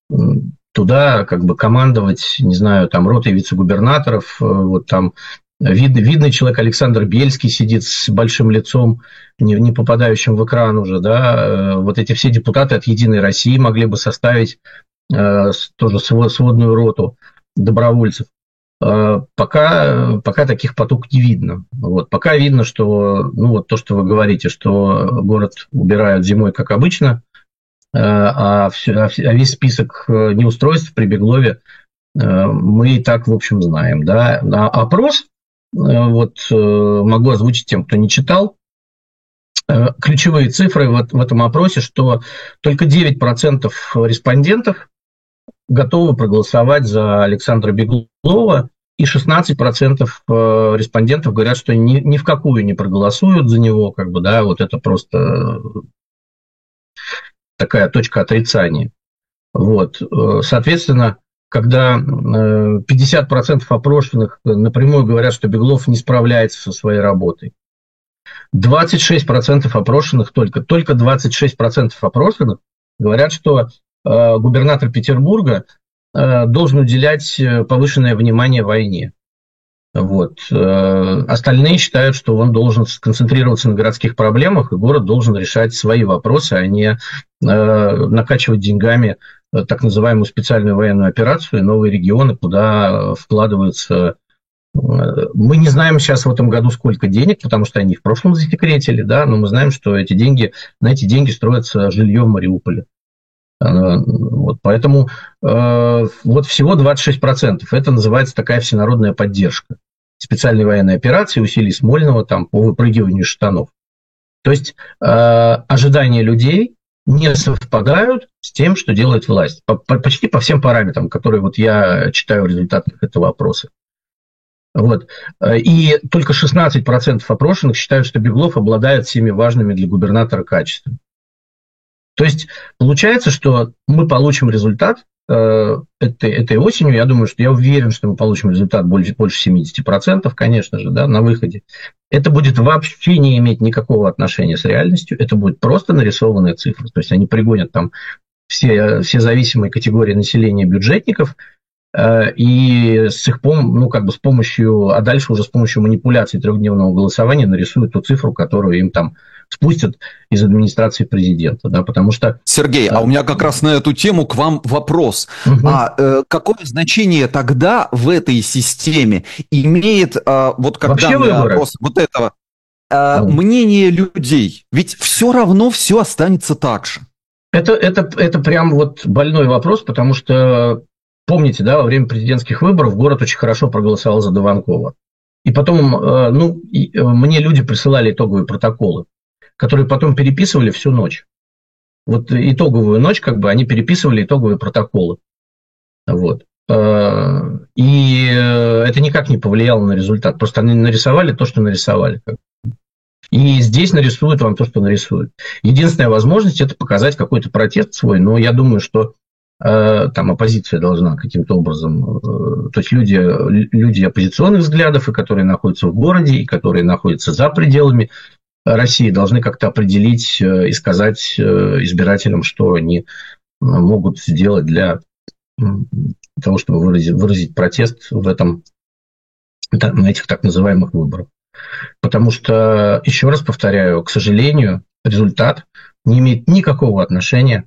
туда, как бы командовать, не знаю, там, ротой вице-губернаторов, вот там видный, видный человек Александр Бельский сидит с большим лицом, не, не попадающим в экран уже, да, вот эти все депутаты от «Единой России» могли бы составить э, тоже сводную роту добровольцев. Пока, пока таких поток не видно. Вот. Пока видно, что, ну, вот то, что вы говорите, что город убирают зимой, как обычно, а, все, а весь список неустройств при Беглове мы и так, в общем, знаем. Да? А опрос, вот, могу озвучить тем, кто не читал, ключевые цифры в, в этом опросе, что только девять процентов респондентов готовы проголосовать за Александра Беглова, и шестнадцать процентов респондентов говорят, что ни, ни в какую не проголосуют за него, как бы, да, вот это просто такая точка отрицания. Вот. Соответственно, когда пятьдесят процентов опрошенных напрямую говорят, что Беглов не справляется со своей работой, двадцать шесть процентов опрошенных, только, только двадцать шесть процентов опрошенных говорят, что губернатор Петербурга должен уделять повышенное внимание войне. Вот. Остальные считают, что он должен сконцентрироваться на городских проблемах, и город должен решать свои вопросы, а не накачивать деньгами так называемую специальную военную операцию и новые регионы, куда вкладываются... Мы не знаем сейчас в этом году, сколько денег, потому что они в прошлом засекретили, да, но мы знаем, что эти деньги, на эти деньги строится жилье в Мариуполе. Вот, поэтому э, вот всего двадцать шесть процентов. Это называется такая всенародная поддержка специальной военной операции, усилий Смольного там, по выпрыгиванию из штанов. То есть э, ожидания людей не совпадают с тем, что делает власть. По, по, почти по всем параметрам, которые вот я читаю в результатах этого опроса. Вот. И только шестнадцать процентов опрошенных считают, что Беглов обладает всеми важными для губернатора качествами. То есть получается, что мы получим результат э, этой, этой осенью. Я думаю, что я уверен, что мы получим результат больше, больше семьдесят процентов, конечно же, да, на выходе. Это будет вообще не иметь никакого отношения с реальностью. Это будет просто нарисованная цифра. То есть они пригонят там все, все зависимые категории населения бюджетников, э, и с их пом- ну, как бы с помощью, а дальше уже с помощью манипуляций трехдневного голосования нарисуют ту цифру, которую им там спустят из администрации президента, да, потому что... Сергей, а, а у меня как раз на эту тему к вам вопрос. Угу. А э, какое значение тогда в этой системе имеет э, вот когда опрос вот этого э, угу. мнение людей? Ведь все равно все останется так же. Это, это, это прям вот больной вопрос, потому что, помните, да, во время президентских выборов город очень хорошо проголосовал за Дованкова. И потом, э, ну, и, э, мне люди присылали итоговые протоколы, которые потом переписывали всю ночь. Вот итоговую ночь, как бы, они переписывали итоговые протоколы. Вот. И это никак не повлияло на результат. Просто они нарисовали то, что нарисовали. И здесь нарисуют вам то, что нарисуют. Единственная возможность – это показать какой-то протест свой. Но я думаю, что там оппозиция должна каким-то образом, то есть люди, люди оппозиционных взглядов, и которые находятся в городе, и которые находятся за пределами России, должны как-то определить и сказать избирателям, что они могут сделать для того, чтобы выразить, выразить протест в этом, на этих так называемых выборах. Потому что, еще раз повторяю, к сожалению, результат не имеет никакого отношения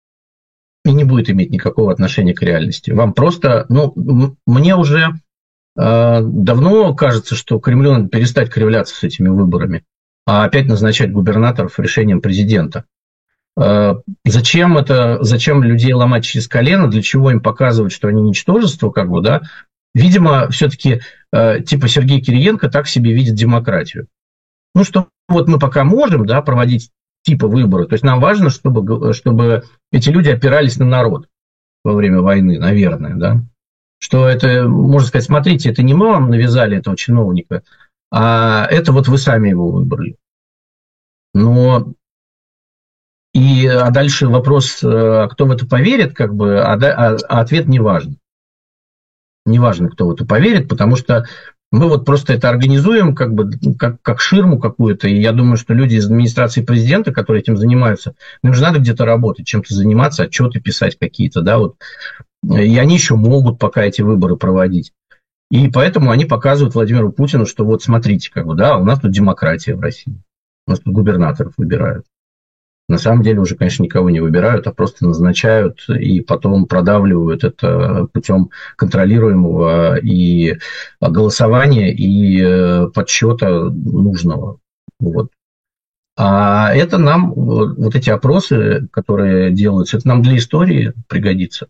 и не будет иметь никакого отношения к реальности. Вам просто, ну, мне уже э, давно кажется, что Кремлю надо перестать кривляться с этими выборами, а опять назначать губернаторов решением президента. Э, зачем это, зачем людей ломать через колено, для чего им показывать, что они ничтожество, как бы, да? Видимо, все-таки э, типа Сергей Кириенко так себе видит демократию. Ну, что вот мы пока можем, да, проводить типа выборы. То есть нам важно, чтобы, чтобы эти люди опирались на народ во время войны, наверное, да. Что это, можно сказать, смотрите, это не мы вам навязали этого чиновника, а это вот вы сами его выбрали. Но и, а дальше вопрос, кто в это поверит, как бы, а, а, а ответ не важен. Не важно, кто в это поверит, потому что мы вот просто это организуем как бы как, как ширму какую-то, и я думаю, что люди из администрации президента, которые этим занимаются, им же надо где-то работать, чем-то заниматься, отчеты писать какие-то, да, вот, и они еще могут пока эти выборы проводить. И поэтому они показывают Владимиру Путину, что вот смотрите, как бы, да, у нас тут демократия в России, у нас тут губернаторов выбирают. На самом деле уже, конечно, никого не выбирают, а просто назначают и потом продавливают это путем контролируемого и голосования, и подсчета нужного. Вот. А это нам, вот эти опросы, которые делаются, это нам для истории пригодится.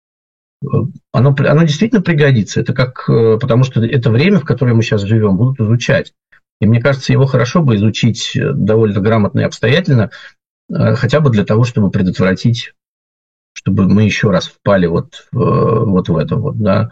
Оно, оно действительно пригодится. Это как, потому что это время, в которое мы сейчас живем, будут изучать. И мне кажется, его хорошо бы изучить довольно грамотно и обстоятельно, хотя бы для того, чтобы предотвратить, чтобы мы еще раз впали вот, вот в это вот, да.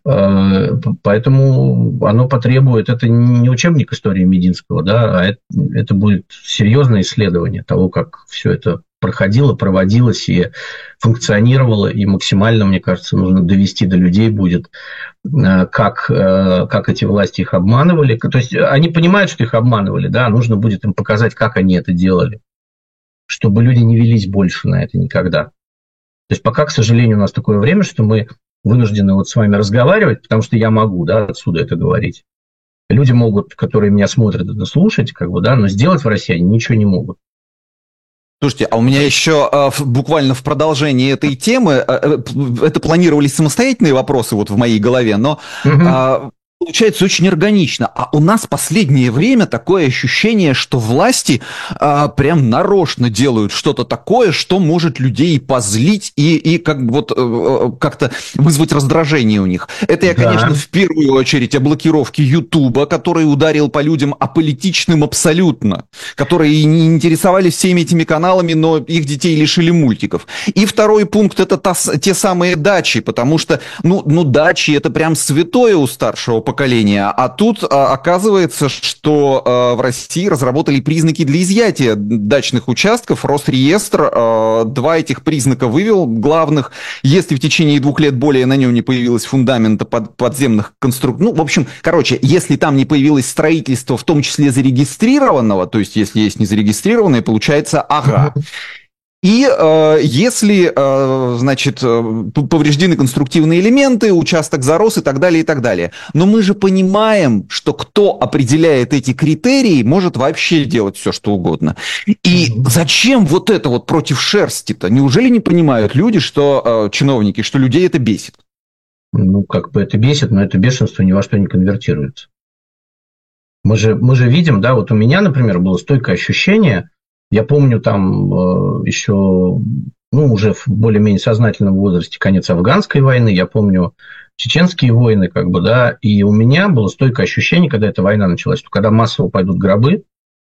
Поэтому оно потребует, это не учебник истории Мединского, да, а это, это будет серьезное исследование того, как все это проходило, проводилось и функционировало, и максимально, мне кажется, нужно довести до людей будет, как, как эти власти их обманывали. То есть они понимают, что их обманывали, да, нужно будет им показать, как они это делали, чтобы люди не велись больше на это никогда. То есть пока, к сожалению, у нас такое время, что мы вынуждены вот с вами разговаривать, потому что я могу, да, отсюда это говорить. Люди могут, которые меня смотрят, это слушать, как бы, да, но сделать в России они ничего не могут. Слушайте, а у меня еще э, буквально в продолжении этой темы, э, это планировались самостоятельные вопросы вот в моей голове, но... Угу. Э, Получается очень органично. А у нас в последнее время такое ощущение, что власти а, прям нарочно делают что-то такое, что может людей позлить и, и как вот а, как-то вызвать раздражение у них. Это я, да. конечно, в первую очередь о блокировке Ютуба, который ударил по людям аполитичным абсолютно, которые не интересовались всеми этими каналами, но их детей лишили мультиков. И второй пункт – это та, те самые дачи, потому что, ну, ну дачи – это прям святое у старшего поколения, а тут а, оказывается, что а, в России разработали признаки для изъятия дачных участков. Росреестр а, два этих признака вывел главных. Если в течение двух лет более на нем не появилось фундамента под, подземных конструкций, ну, в общем, короче, если там не появилось строительство, в том числе зарегистрированного, то есть если есть незарегистрированное, получается ага. И э, если, э, значит, повреждены конструктивные элементы, участок зарос и так далее, и так далее. Но мы же понимаем, что кто определяет эти критерии, может вообще делать все, что угодно. И зачем вот это вот против шерсти-то? Неужели не понимают люди, что э, чиновники, что людей это бесит? Ну, как бы это бесит, но это бешенство ни во что не конвертируется. Мы же, мы же видим, да, вот у меня, например, было стойкое ощущение. Я помню там э, еще, ну, уже в более-менее сознательном возрасте конец афганской войны, я помню чеченские войны, как бы, да, и у меня было стойкое ощущение, когда эта война началась, что когда массово пойдут гробы,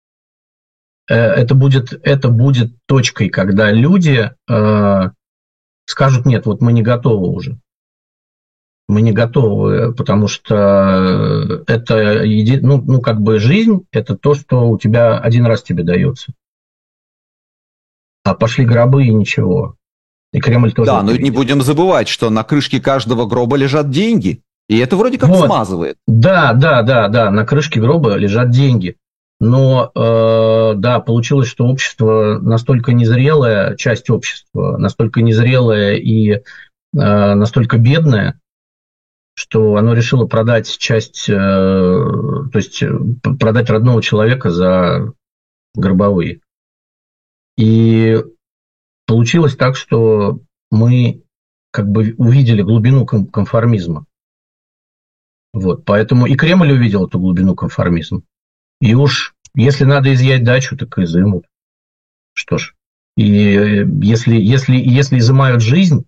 э, это, будет, это будет точкой, когда люди э, скажут, нет, вот мы не готовы уже. Мы не готовы, потому что это, ну, ну, как бы жизнь, это то, что у тебя один раз тебе дается. А пошли гробы и ничего. И Кремль тоже. Да, но не будем забывать, что на крышке каждого гроба лежат деньги. И это вроде как вот. смазывает. Да, да, да, да, на крышке гроба лежат деньги. Но, э, да, получилось, что общество настолько незрелое, часть общества настолько незрелая и э, настолько бедная, что оно решило продать часть, э, то есть продать родного человека за гробовые. И получилось так, что мы как бы увидели глубину конформизма. Вот, поэтому и Кремль увидел эту глубину конформизма. И уж если надо изъять дачу, так и изымут. Что ж, и если, если, если изымают жизнь,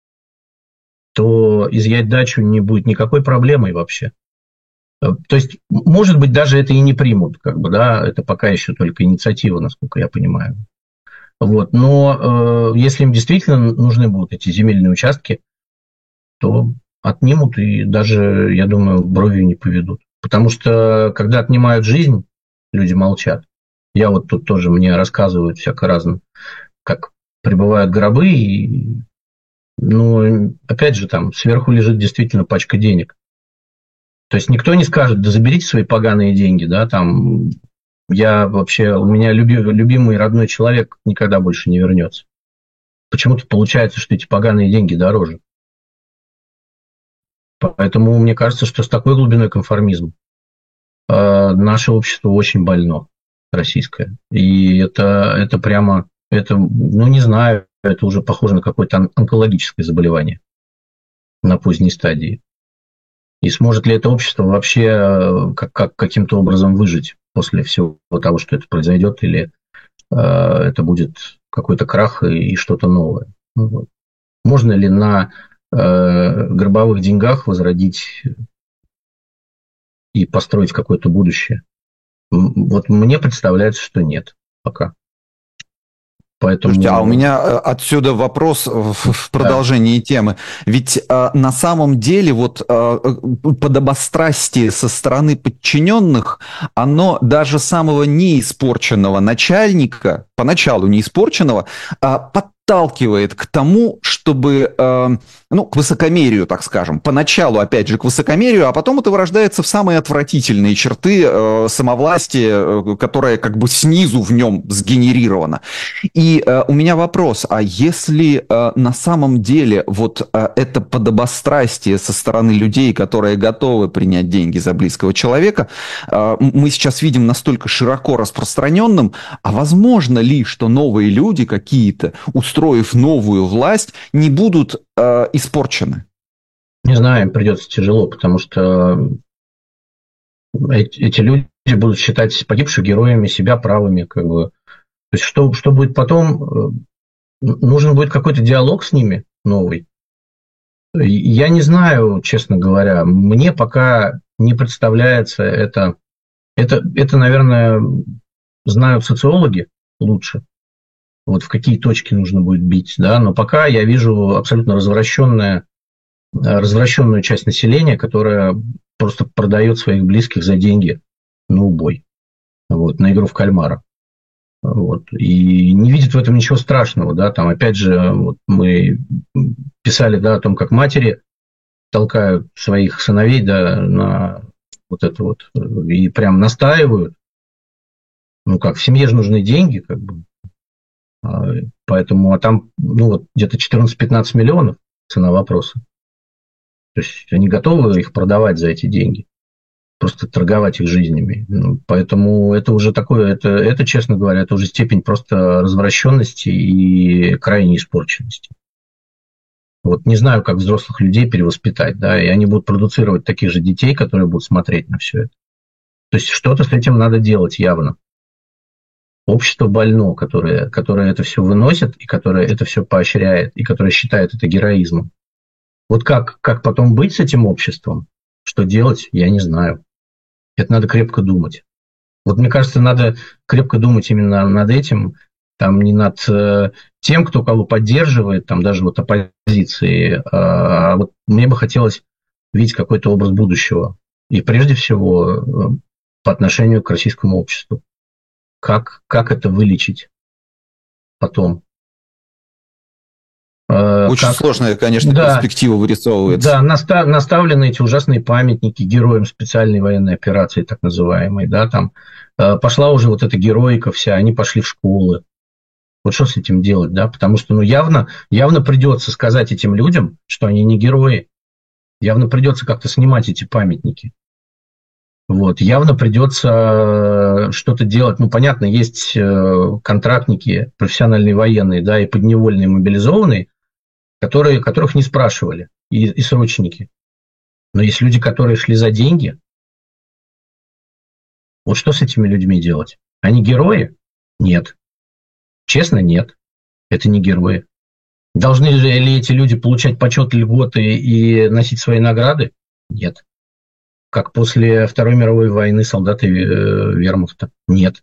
то изъять дачу не будет никакой проблемой вообще. То есть, может быть, даже это и не примут, как бы, да, это пока еще только инициатива, насколько я понимаю. Вот, но э, если им действительно нужны будут эти земельные участки, то отнимут и даже, я думаю, бровью не поведут. Потому что, когда отнимают жизнь, люди молчат. Я вот тут тоже, мне рассказывают всяко разно, как прибывают гробы, и, ну, опять же, там сверху лежит действительно пачка денег. То есть никто не скажет, да заберите свои поганые деньги, да, там, я вообще, у меня люби, любимый родной человек никогда больше не вернется. Почему-то получается, что эти поганые деньги дороже. Поэтому мне кажется, что с такой глубиной конформизма э, наше общество очень больно, российское. И это, это прямо, это, ну не знаю, это уже похоже на какое-то онкологическое заболевание на поздней стадии. И сможет ли это общество вообще как, как, каким-то образом выжить после всего того, что это произойдет, или э, это будет какой-то крах и, и что-то новое. Ну, вот. Можно ли на гробовых деньгах возродить и построить какое-то будущее? Вот мне представляется, что нет пока. Поэтому... Слушайте, а у меня отсюда вопрос в продолжении да. темы. Ведь э, на самом деле вот э, подобострастие со стороны подчиненных, оно даже самого неиспорченного начальника, поначалу неиспорченного, э, подталкивает к тому, чтобы, э, ну, к высокомерию, так скажем. Поначалу, опять же, к высокомерию, а потом это вырождается в самые отвратительные черты э, самовластия, которое как бы снизу в нем сгенерировано. И И э, у меня вопрос, а если э, на самом деле вот э, это подобострастие со стороны людей, которые готовы принять деньги за близкого человека, э, мы сейчас видим настолько широко распространенным, а возможно ли, что новые люди какие-то, устроив новую власть, не будут э, испорчены? Не знаю, им придется тяжело, потому что эти, эти люди будут считать погибших героями, себя правыми, как бы. То есть, что, что будет потом? Нужен будет какой-то диалог с ними новый. Я не знаю, честно говоря. Мне пока не представляется это. Это, это наверное, знают социологи лучше. Вот в какие точки нужно будет бить. Да? Но пока я вижу абсолютно развращенное, развращенную часть населения, которая просто продает своих близких за деньги на убой. Вот, на игру в кальмара. Вот, и не видит в этом ничего страшного, да, там опять же вот мы писали, да, о том, как матери толкают своих сыновей, да, на вот это вот, и прям настаивают, ну как, в семье же нужны деньги, как бы, поэтому, а там, ну вот, где-то четырнадцать-пятнадцать миллионов цена вопроса, то есть они готовы их продавать за эти деньги. Просто торговать их жизнями. Ну, поэтому это уже такое, это, это, честно говоря, это уже степень просто развращенности и крайней испорченности. Вот не знаю, как взрослых людей перевоспитать, да, и они будут продуцировать таких же детей, которые будут смотреть на все это. То есть что-то с этим надо делать явно. Общество больно, которое, которое это все выносит, и которое это все поощряет, и которое считает это героизмом. Вот как, как потом быть с этим обществом, что делать, я не знаю. Это надо крепко думать. Вот мне кажется, надо крепко думать именно над этим, там не над э, тем, кто кого поддерживает, там даже вот оппозиции, а вот мне бы хотелось видеть какой-то образ будущего. И прежде всего э, по отношению к российскому обществу. Как, как это вылечить потом? Очень как, сложная, конечно, да, перспектива вырисовывается. Да, наста- наставлены эти ужасные памятники героям специальной военной операции, так называемой, да, там э, пошла уже вот эта героика вся, они пошли в школы. Вот что с этим делать, да, потому что, ну, явно, явно придется сказать этим людям, что они не герои, явно придется как-то снимать эти памятники. Вот, явно придется что-то делать. Ну, понятно, есть контрактники, профессиональные военные, да, и подневольные, мобилизованные, которые, которых не спрашивали, и, и срочники. Но есть люди, которые шли за деньги. Вот что с этими людьми делать? Они герои? Нет. Честно, нет. Это не герои. Должны ли эти люди получать почет, льготы и носить свои награды? Нет. Как после Второй мировой войны солдаты вермахта? Нет.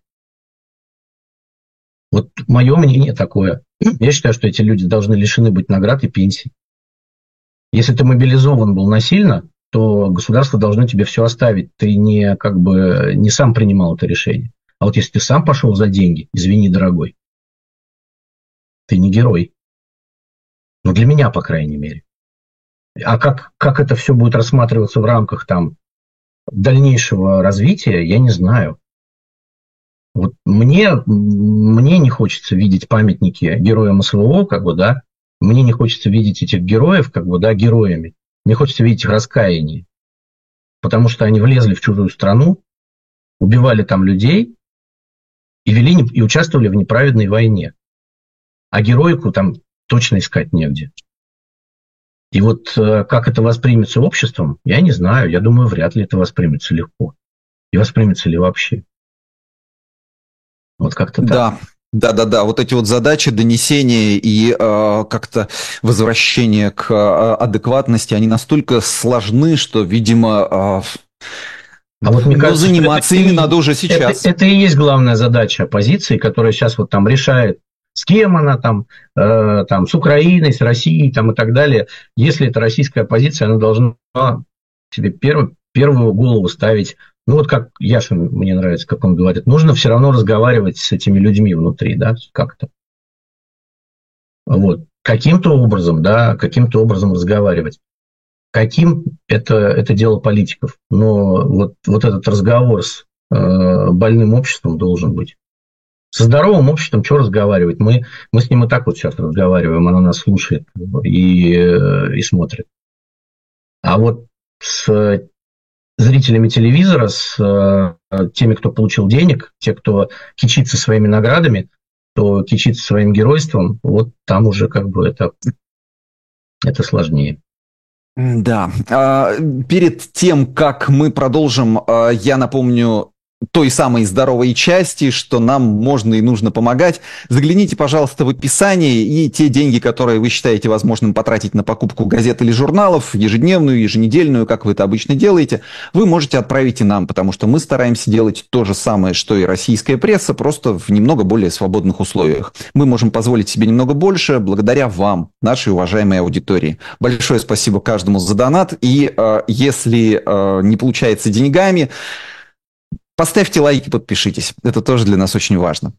Вот мое мнение такое. Я считаю, что эти люди должны лишены быть наград и пенсий. Если ты мобилизован был насильно, то государство должно тебе все оставить. Ты не, как бы, не сам принимал это решение. А вот если ты сам пошел за деньги, извини, дорогой, ты не герой. Ну, для меня, по крайней мере. А как, как это все будет рассматриваться в рамках там дальнейшего развития, я не знаю. Вот мне, мне не хочется видеть памятники героям СВО, как бы, да, мне не хочется видеть этих героев, как бы, да, героями. Мне хочется видеть их раскаяние. Потому что они влезли в чужую страну, убивали там людей и, вели, и участвовали в неправедной войне. А героику там точно искать негде. И вот как это воспримется обществом, я не знаю. Я думаю, вряд ли это воспримется легко. И воспримется ли вообще. Вот как-то так. Да. Да, да, да. Вот эти вот задачи донесения и э, как-то возвращения к э, адекватности, они настолько сложны, что, видимо, э, а вот, мне кажется, заниматься ими надо уже сейчас. Это, это и есть главная задача оппозиции, которая сейчас вот там решает, с кем она там, э, там, с Украиной, с Россией там, и так далее. Если это российская оппозиция, она должна себе первую, первую голову ставить. Ну, вот как Яшин, мне нравится, как он говорит, нужно все равно разговаривать с этими людьми внутри, да, как-то. Вот. Каким-то образом, да, каким-то образом разговаривать. Каким это, это дело политиков. Но вот, вот этот разговор с э, больным обществом должен быть. Со здоровым обществом что разговаривать? Мы, мы с ним и так вот сейчас разговариваем, оно нас слушает и, и смотрит. А вот с зрителями телевизора, с э, теми, кто получил денег, те, кто кичится своими наградами, кто кичится своим геройством, вот там уже как бы это, это сложнее. Да. Перед тем, как мы продолжим, я напомню той самой здоровой части, что нам можно и нужно помогать. Загляните, пожалуйста, в описание, и те деньги, которые вы считаете возможным потратить на покупку газет или журналов, ежедневную, еженедельную, как вы это обычно делаете, вы можете отправить и нам, потому что мы стараемся делать то же самое, что и российская пресса, просто в немного более свободных условиях. Мы можем позволить себе немного больше благодаря вам, нашей уважаемой аудитории. Большое спасибо каждому за донат, и э, если э, не получается деньгами, поставьте лайки, подпишитесь. Это тоже для нас очень важно.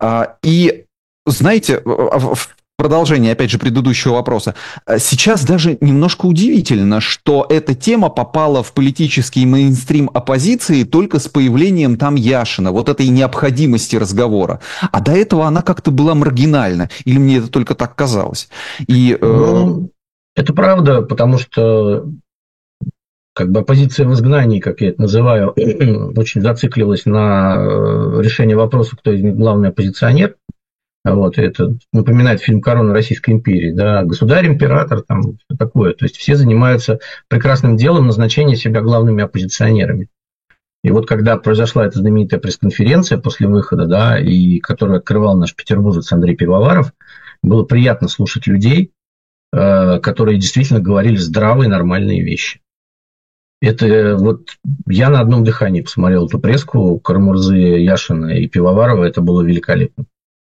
И, знаете, в продолжение, опять же, предыдущего вопроса, сейчас даже немножко удивительно, что эта тема попала в политический мейнстрим оппозиции только с появлением там Яшина, вот этой необходимости разговора. А до этого она как-то была маргинальна. Или мне это только так казалось? И, ну, э... это правда, потому что... Как бы оппозиция в изгнании, как я это называю, очень зациклилась на решении вопроса, кто из них главный оппозиционер. Вот, это напоминает фильм «Корона Российской империи». Да, государь, император, там, все такое. То есть все занимаются прекрасным делом назначения себя главными оппозиционерами. И вот когда произошла эта знаменитая пресс-конференция после выхода, да, и которую открывал наш петербуржец Андрей Пивоваров, было приятно слушать людей, которые действительно говорили здравые, нормальные вещи. Это вот я на одном дыхании посмотрел эту преску Карамурзы, Яшина и Пивоварова, это было великолепно.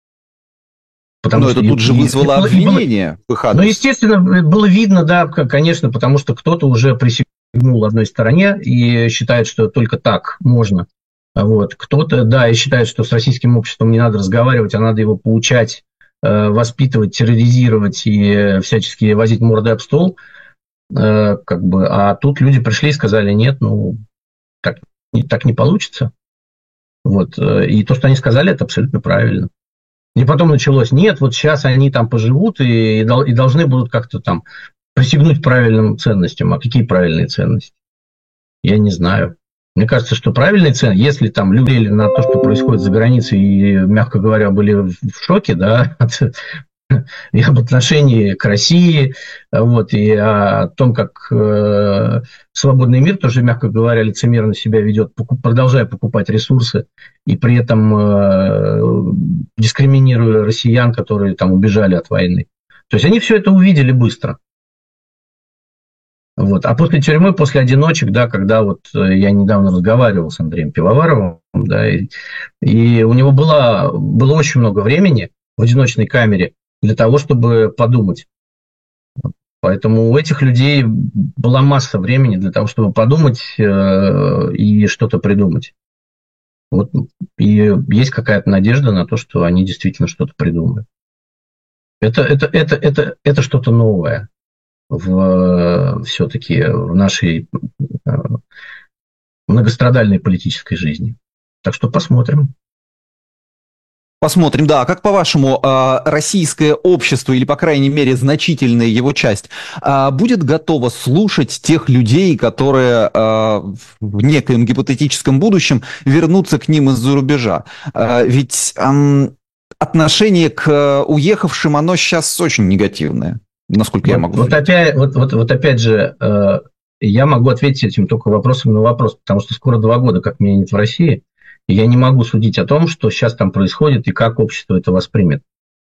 Потому Но что это тут и, же вызвало и, обвинение. И было, ну, естественно, было видно, да, конечно, потому что кто-то уже присягнул одной стороне и считает, что только так можно. Вот. Кто-то, да, и считает, что с российским обществом не надо разговаривать, а надо его поучать воспитывать, терроризировать и всячески возить морды об стол. Как бы, а тут люди пришли и сказали, нет, ну, так, так не получится. Вот. И то, что они сказали, это абсолютно правильно. И потом началось, нет, вот сейчас они там поживут и, и должны будут как-то там присягнуть правильным ценностям. А какие правильные ценности? Я не знаю. Мне кажется, что правильные ценности, если там люди на то, что происходит за границей, и, мягко говоря, были в шоке, да, и об отношении к России, вот, и о том, как э, свободный мир тоже, мягко говоря, лицемерно себя ведет, покуп, продолжая покупать ресурсы, и при этом э, дискриминируя россиян, которые там убежали от войны. То есть они все это увидели быстро. Вот. А после тюрьмы, после одиночек, да, когда вот я недавно разговаривал с Андреем Пивоваровым, да, и, и у него было, было очень много времени в одиночной камере для того, чтобы подумать. Поэтому у этих людей была масса времени для того, чтобы подумать э, и что-то придумать. Вот. И есть какая-то надежда на то, что они действительно что-то придумают. Это, это, это, это, это что-то новое в, все-таки в нашей э, многострадальной политической жизни. Так что посмотрим. Посмотрим, да. Как по-вашему, российское общество, или, по крайней мере, значительная его часть, будет готова слушать тех людей, которые в некоем гипотетическом будущем вернутся к ним из-за рубежа? Ведь отношение к уехавшим, оно сейчас очень негативное, насколько вот, я могу вот опять, вот, вот, вот опять же, я могу ответить этим только вопросом на вопрос, потому что скоро два года, как меня нет в России. Я не могу судить о том, что сейчас там происходит и как общество это воспримет.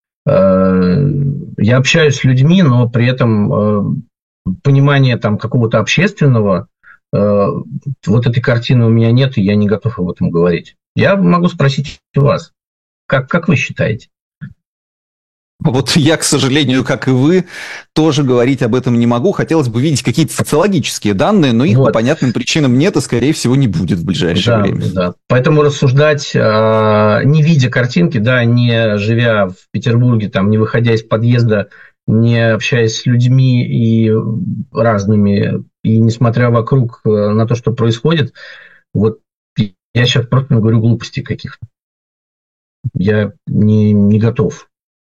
Я общаюсь с людьми, но при этом понимания там какого-то общественного, вот этой картины у меня нет, и я не готов об этом говорить. Я могу спросить у вас, как, как вы считаете? Вот я, к сожалению, как и вы, тоже говорить об этом не могу. Хотелось бы видеть какие-то социологические данные, но их вот по понятным причинам нет и, скорее всего, не будет в ближайшее да, время. Да. Поэтому рассуждать, не видя картинки, да, не живя в Петербурге, там, не выходя из подъезда, не общаясь с людьми и разными, и несмотря вокруг на то, что происходит, вот я сейчас просто говорю глупостей каких-то. Я не, не готов.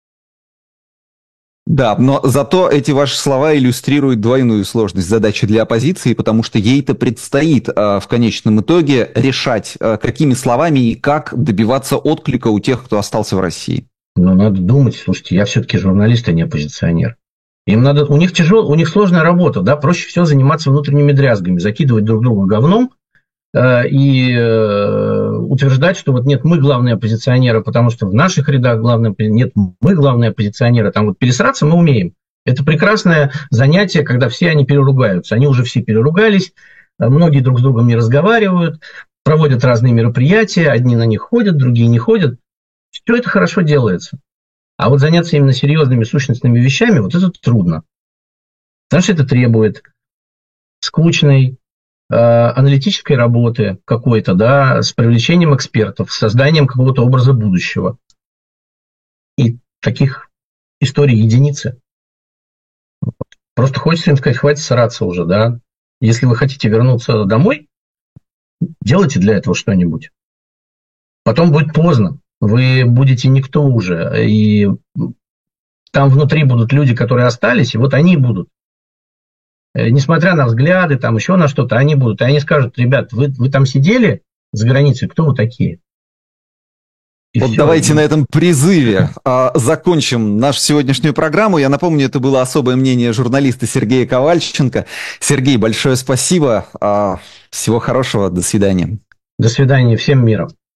Да, но зато эти ваши слова иллюстрируют двойную сложность задачи для оппозиции, потому что ей-то предстоит а, в конечном итоге решать, а, какими словами и как добиваться отклика у тех, кто остался в России. Ну, надо думать, слушайте, я все-таки журналист, а не оппозиционер. Им надо, у них тяжело, у них сложная работа, да, проще всего заниматься внутренними дрязгами, закидывать друг друга говном э, и э, утверждать, что вот нет, мы главные оппозиционеры, потому что в наших рядах главные, нет, мы главные оппозиционеры, там вот пересраться мы умеем. Это прекрасное занятие, когда все они переругаются. Они уже все переругались, многие друг с другом не разговаривают, проводят разные мероприятия, одни на них ходят, другие не ходят. Все это хорошо делается. А вот заняться именно серьезными сущностными вещами, вот это трудно. Потому что это требует скучной, э, аналитической работы какой-то, да, с привлечением экспертов, с созданием какого-то образа будущего. И таких историй единицы. Просто хочется им сказать, хватит сраться уже, да. Если вы хотите вернуться домой, делайте для этого что-нибудь. Потом будет поздно. Вы будете никто уже. И там внутри будут люди, которые остались, и вот они будут. Несмотря на взгляды, там еще на что-то, они будут. И они скажут, ребят, вы, вы там сидели за границей, кто вы такие? И вот все. Давайте на этом призыве а, закончим нашу сегодняшнюю программу. Я напомню, это было особое мнение журналиста Сергея Ковальченко. Сергей, большое спасибо. А, всего хорошего. До свидания. До свидания. Всем мира.